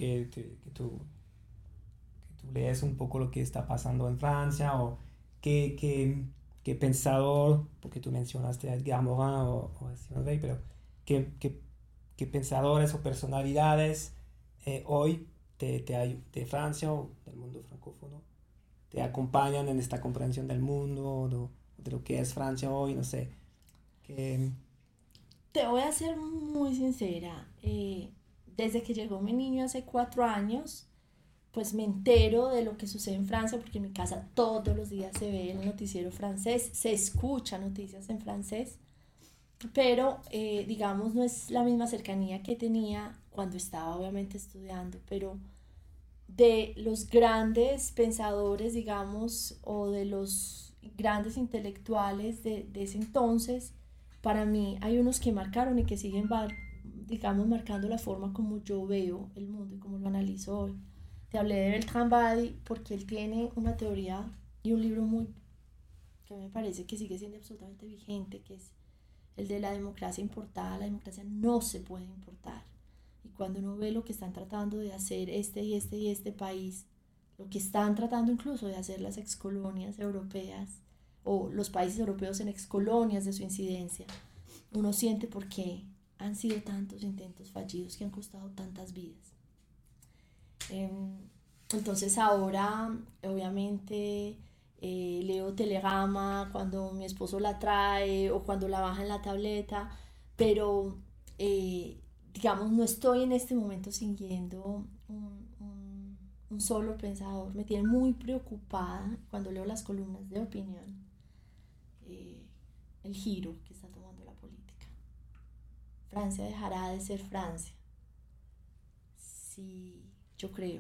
que tú lees un poco lo que está pasando en Francia o qué pensador, porque tú mencionaste a Edgar Morin a Simone Weil, pero qué pensadores o personalidades hoy de Francia o del mundo francófono te acompañan en esta comprensión del mundo, de lo que es Francia hoy, no sé. Que, Te voy a ser muy sincera. Desde que llegó mi niño hace 4 años, pues me entero de lo que sucede en Francia, porque en mi casa todos los días se ve el noticiero francés, se escucha noticias en francés, pero digamos no es la misma cercanía que tenía cuando estaba obviamente estudiando, pero de los grandes pensadores, digamos, o de los grandes intelectuales de ese entonces, para mí hay unos que marcaron y que siguen, digamos, marcando la forma como yo veo el mundo y como lo analizo hoy. Te hablé de Bertrand Badi porque él tiene una teoría y un libro muy que me parece que sigue siendo absolutamente vigente, que es el de la democracia importada. La democracia no se puede importar. Y cuando uno ve lo que están tratando de hacer este país, lo que están tratando incluso de hacer las excolonias europeas o los países europeos en excolonias de su incidencia, uno siente por qué han sido tantos intentos fallidos que han costado tantas vidas. Entonces ahora, obviamente, leo Telegrama cuando mi esposo la trae o cuando la baja en la tableta, pero digamos, no estoy en este momento siguiendo un solo pensador. Me tiene muy preocupada cuando leo las columnas de opinión, el giro que está tomando la política. Francia dejará de ser Francia si, yo creo,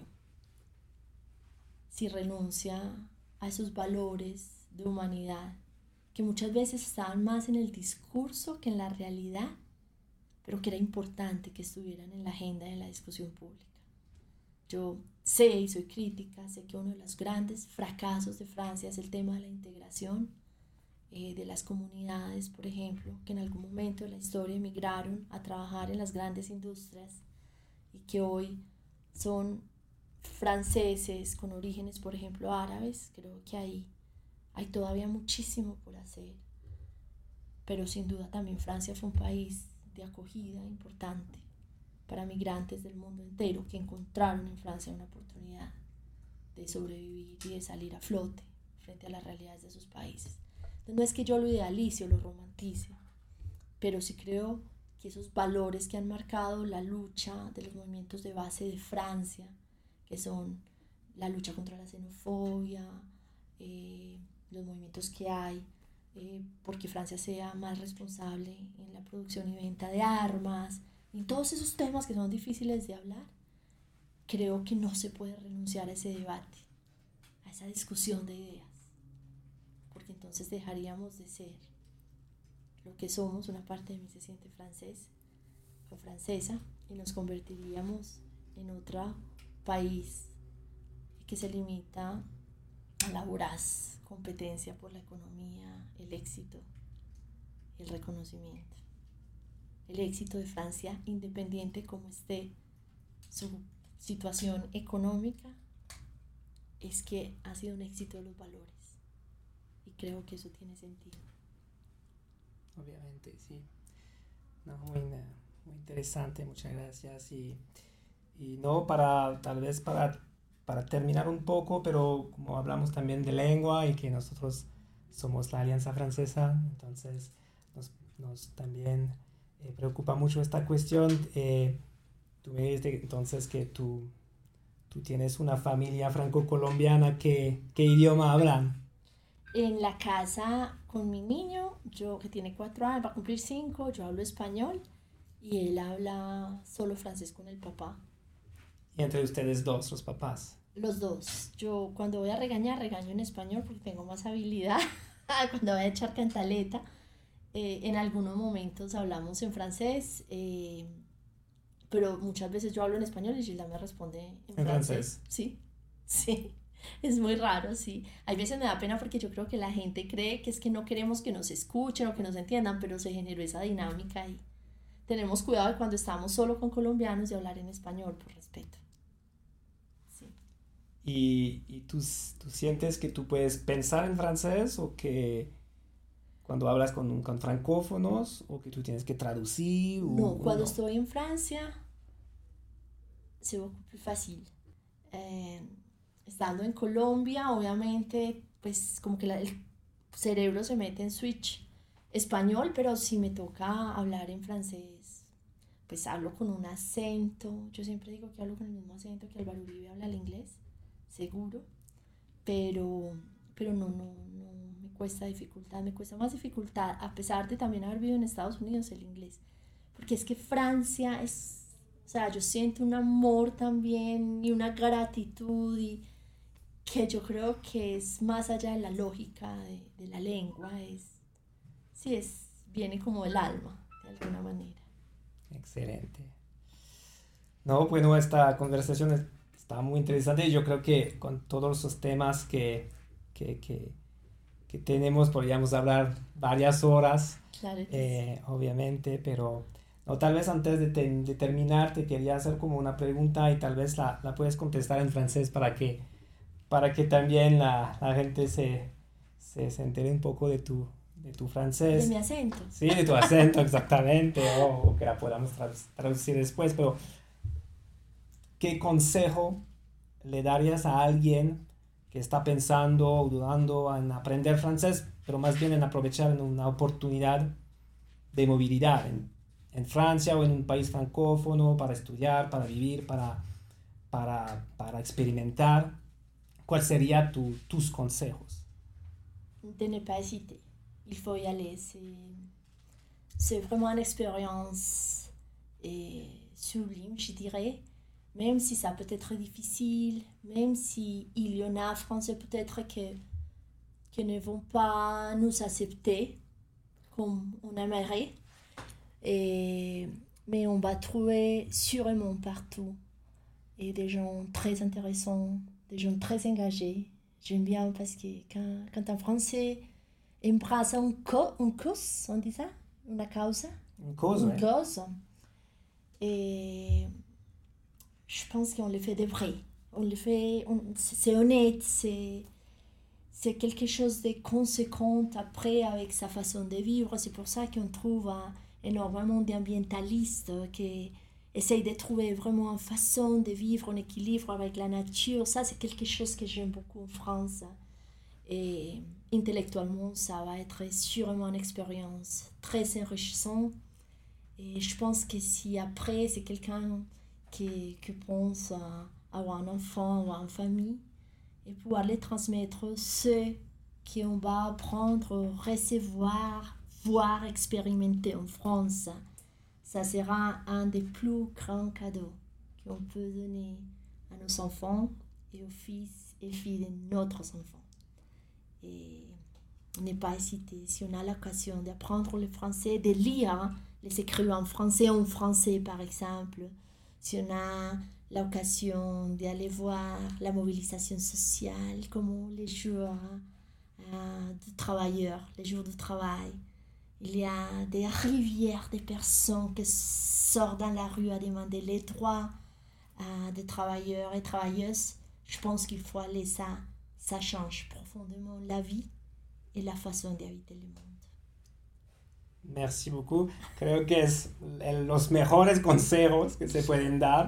si renuncia a esos valores de humanidad que muchas veces estaban más en el discurso que en la realidad, pero que era importante que estuvieran en la agenda de la discusión pública. Yo sé y soy crítica, sé que uno de los grandes fracasos de Francia es el tema de la integración de las comunidades, por ejemplo, que en algún momento de la historia emigraron a trabajar en las grandes industrias y que hoy son franceses con orígenes, por ejemplo, árabes. Creo que hay todavía muchísimo por hacer. pero sin duda también Francia fue un país de acogida importante para migrantes del mundo entero que encontraron en Francia una oportunidad de sobrevivir y de salir a flote frente a las realidades de sus países. Entonces, no es que yo lo idealice o lo romantice, pero sí creo que esos valores que han marcado la lucha de los movimientos de base de Francia, que son la lucha contra la xenofobia, los movimientos que hay porque Francia sea más responsable en la producción y venta de armas, y todos esos temas que son difíciles de hablar, creo que no se puede renunciar a ese debate, a esa discusión de ideas, porque entonces dejaríamos de ser lo que somos. Una parte de mí se siente francés o francesa y nos convertiríamos en otro país que se limita a la voraz competencia por la economía, el éxito, el reconocimiento. El éxito de Francia, independiente como esté su situación económica, es que ha sido un éxito de los valores, y creo que eso tiene sentido. Obviamente, sí. No, muy interesante, muchas gracias. Y no, tal vez para terminar un poco, pero como hablamos también de lengua y que nosotros somos la Alianza Francesa, entonces nos también preocupa mucho esta cuestión. Tú me dices entonces que tú tienes una familia franco-colombiana. ¿Qué idioma hablan? En la casa con mi niño, yo que tiene 4 años, va a cumplir 5, yo hablo español y él habla solo francés con el papá. Y entre ustedes dos, los papás. Los dos. Yo cuando voy a regañar, regaño en español porque tengo más habilidad. Cuando voy a echar cantaleta, en algunos momentos hablamos en francés, pero muchas veces yo hablo en español y Gilda me responde en francés. Sí, sí. Es muy raro, sí. Hay veces me da pena porque yo creo que la gente cree que es que no queremos que nos escuchen o que nos entiendan, pero se generó esa dinámica y tenemos cuidado de cuando estamos solo con colombianos de hablar en español por respeto. Sí. ¿Y tú sientes que tú puedes pensar en francés o que cuando hablas con francófonos o que tú tienes que traducir? No, cuando estoy en Francia, c'est beaucoup plus facile. Estando en Colombia, obviamente, pues como que el cerebro se mete en switch español, pero si me toca hablar en francés, pues hablo con un acento. Yo siempre digo que hablo con el mismo acento que Álvaro Uribe habla el inglés, seguro, pero no me cuesta dificultad, me cuesta más dificultad, a pesar de también haber vivido en Estados Unidos, el inglés, porque es que Francia es, o sea, yo siento un amor también y una gratitud y que yo creo que es más allá de la lógica de la lengua, viene como del alma, de alguna manera. Excelente. No, bueno, esta conversación está muy interesante y yo creo que con todos esos temas que tenemos podríamos hablar varias horas, Claro que sí. obviamente, pero no, tal vez antes de terminar te quería hacer como una pregunta y tal vez la puedes contestar en francés para que también la gente se entere un poco de tu francés. De mi acento. Sí, de tu acento, exactamente, o que la podamos traducir después, pero ¿qué consejo le darías a alguien que está pensando o dudando en aprender francés, pero más bien en aprovechar una oportunidad de movilidad en Francia o en un país francófono para estudiar, para vivir, para experimentar? ¿Cuáles serían tus consejos? De ne pas hésiter. Il faut y aller. C'est vraiment une expérience sublime, je dirais. Même si ça peut être difficile, même si il y en a français peut-être qui ne vont pas nous accepter comme on aimerait. Mais on va trouver sûrement partout et des gens très intéressants, des gens très engagés. J'aime bien parce que quand un Français embrasse une cause, on dit ça, une cause, Une cause, une ouais. cause, et je pense qu'on le fait de vrai. C'est honnête, c'est c'est quelque chose de conséquent après avec sa façon de vivre. C'est pour ça qu'on trouve énormément d'ambientalistes qui essayent de trouver vraiment une façon de vivre en équilibre avec la nature. Ça, c'est quelque chose que j'aime beaucoup en France. Et intellectuellement, ça va être sûrement une expérience très enrichissante. Et je pense que si après, c'est quelqu'un qui pense à avoir un enfant, avoir une famille, et pouvoir les transmettre ceux qu'on va apprendre, recevoir, voir, expérimenter en France, ça sera un des plus grands cadeaux qu'on peut donner à nos enfants et aux fils et filles de notre enfants. Et ne pas hésiter, si on a l'occasion d'apprendre le français, de lire les écrivains en français par exemple, si on a l'occasion d'aller voir la mobilisation sociale, comment les jours de travailleurs, les jours de travail, il y a des rivières de personnes qui sortent dans la rue à demander les droits des travailleurs et travailleuses. Je pense qu'il faut aller ça change profondément la vie et la façon d'habiter le monde. Merci beaucoup. Creo que es los mejores consejos que se pueden dar,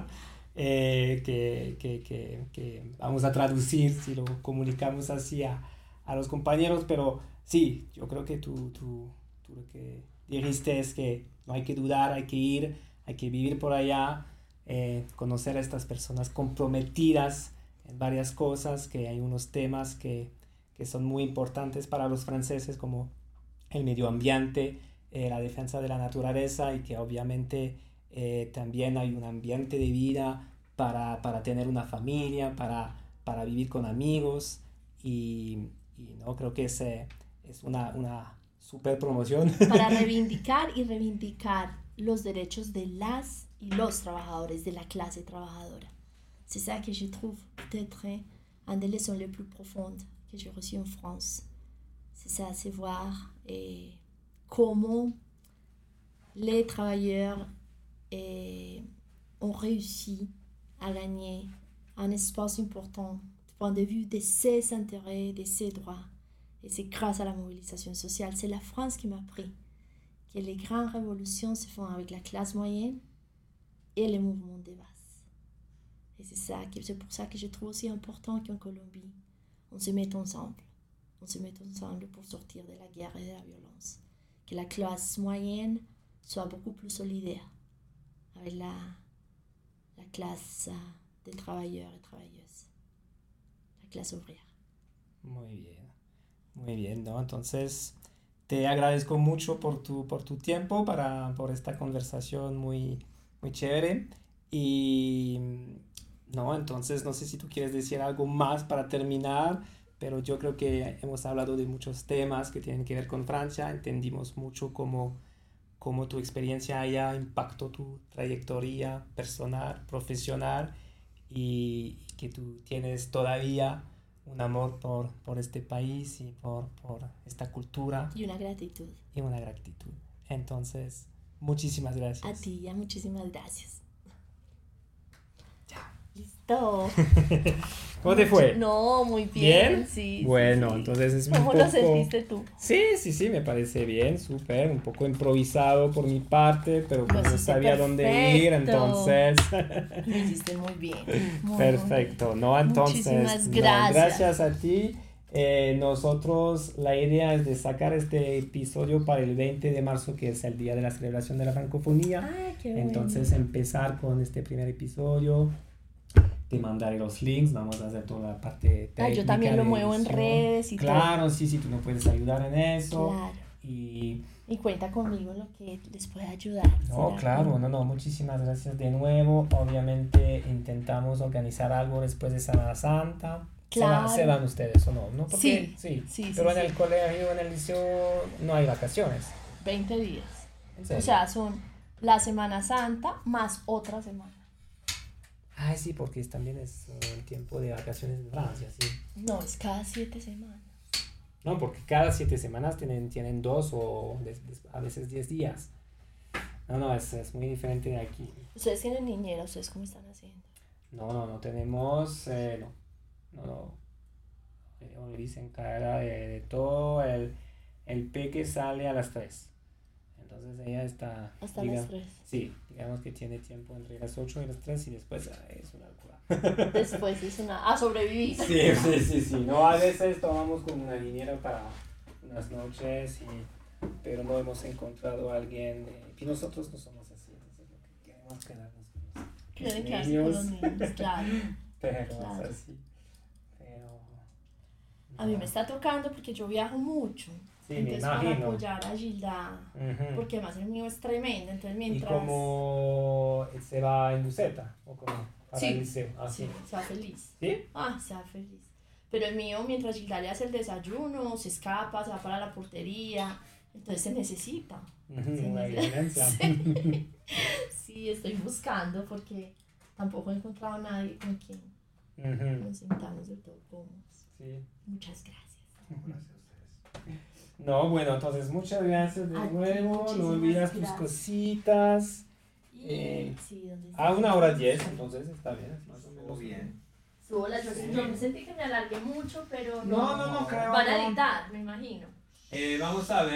que vamos a traducir si lo comunicamos así a los compañeros, pero sí, yo creo que tú lo que dijiste es que no hay que dudar, hay que ir, hay que vivir por allá, conocer a estas personas comprometidas en varias cosas, que hay unos temas que son muy importantes para los franceses, como el medio ambiente, la defensa de la naturaleza, y que obviamente también hay un ambiente de vida para tener una familia, para vivir con amigos, y no creo que es una super promoción. Para reivindicar los derechos de las y los trabajadores, de la clase trabajadora. C'est ça que je trouve peut-être une des leçons les plus profondes que j'ai reçues en France. C'est ça, c'est voir comment les travailleurs ont réussi à gagner un espace important du point de vue de ses intérêts, de ses droits. Et c'est grâce à la mobilisation sociale. C'est la France qui m'a appris que les grandes révolutions se font avec la classe moyenne et les mouvements de base. Et c'est pour ça que je trouve aussi important qu'en Colombie, on se mette ensemble. On se mette ensemble pour sortir de la guerre et de la violence. Que la classe moyenne soit beaucoup plus solidaire avec la classe des travailleurs et travailleuses, la clase obrera. Muy bien, ¿no? Entonces, te agradezco mucho por tu tiempo, por esta conversación muy, muy chévere. Y, no, entonces, no sé si tú quieres decir algo más para terminar, pero yo creo que hemos hablado de muchos temas que tienen que ver con Francia. Entendimos mucho cómo tu experiencia allá impactó tu trayectoria personal, profesional, y que tú tienes todavía un amor por este país y por esta cultura. Y una gratitud. Entonces, muchísimas gracias. A ti, ya muchísimas gracias. Ya. Listo. ¿Cómo te fue? No, muy bien. ¿Bien? Sí. Bueno, sí. entonces es un ¿Cómo poco... lo sentiste tú? Sí, me parece bien, súper, un poco improvisado por mi parte, pero Lo no hiciste sabía dónde ir, entonces... Lo hiciste muy bien. Perfecto, ¿no? Entonces, muchísimas gracias. Gracias a ti. Nosotros, la idea es de sacar este episodio para el 20 de marzo, que es el día de la celebración de la francofonía. Ah, qué bueno. Entonces, empezar con este primer episodio. Te mandaré los links, vamos a hacer toda la parte técnica. Yo también lo muevo en redes y claro, todo. Sí, tú nos puedes ayudar en eso. Claro. Y cuenta conmigo en lo que les pueda ayudar. No, claro, muchísimas gracias de nuevo. Obviamente intentamos organizar algo después de Semana Santa. Claro. ¿Se van ustedes o no? ¿No? Porque, sí. Pero en el colegio, en el liceo, no hay vacaciones. 20 días. ¿En serio? O sea, son la Semana Santa más otra semana. Ay, sí, porque también es el tiempo de vacaciones en Francia, sí. No, es cada 7 semanas. No, porque cada 7 semanas tienen 2 o a veces 10 días. No, es muy diferente de aquí. ¿Ustedes tienen niñera? ¿Ustedes cómo están haciendo? No tenemos, no. Olivia se encarga de todo el peque sale a las 3. Entonces ella está... Hasta las 3. Sí, digamos que tiene tiempo entre las 8 y las 3 y después es una locura. Después es una... A sobrevivir. Sí. No, a veces tomamos como una niñera para unas noches, pero no hemos encontrado a alguien. Y nosotros no somos así, entonces lo que queremos quedarnos con Quieren los quedarse niños. con los niños, claro. Pero Claro. es así. Pero... A mí me está tocando porque yo viajo mucho. Sí, me Entonces para imagino. apoyar a Gilda, Ujú. porque además el mío es tremendo, entonces ¿Y mientras... cómo se va en buseta? ¿O cómo? Para Sí. el liceo. Ah, Sí, se va feliz. ¿Sí? Se va feliz. Pero el mío, mientras Gilda le hace el desayuno, se escapa, se va para la portería, entonces se necesita. Ujú, Se una necesita. evidencia. Sí, estoy buscando porque tampoco he encontrado a nadie con quien Ujú, nos sintamos del todo cómodos. sí. Muchas gracias. Gracias a ustedes. No, bueno, entonces muchas gracias de A ti, nuevo. No muchísimas olvidas tus gracias. cositas. Y sí, ¿dónde A está? 1h10, entonces está bien, es más o Estuvo menos bien. Sola, yo me sentí que me alargué mucho, pero No, creo. van a no. editar, me imagino. Vamos a ver.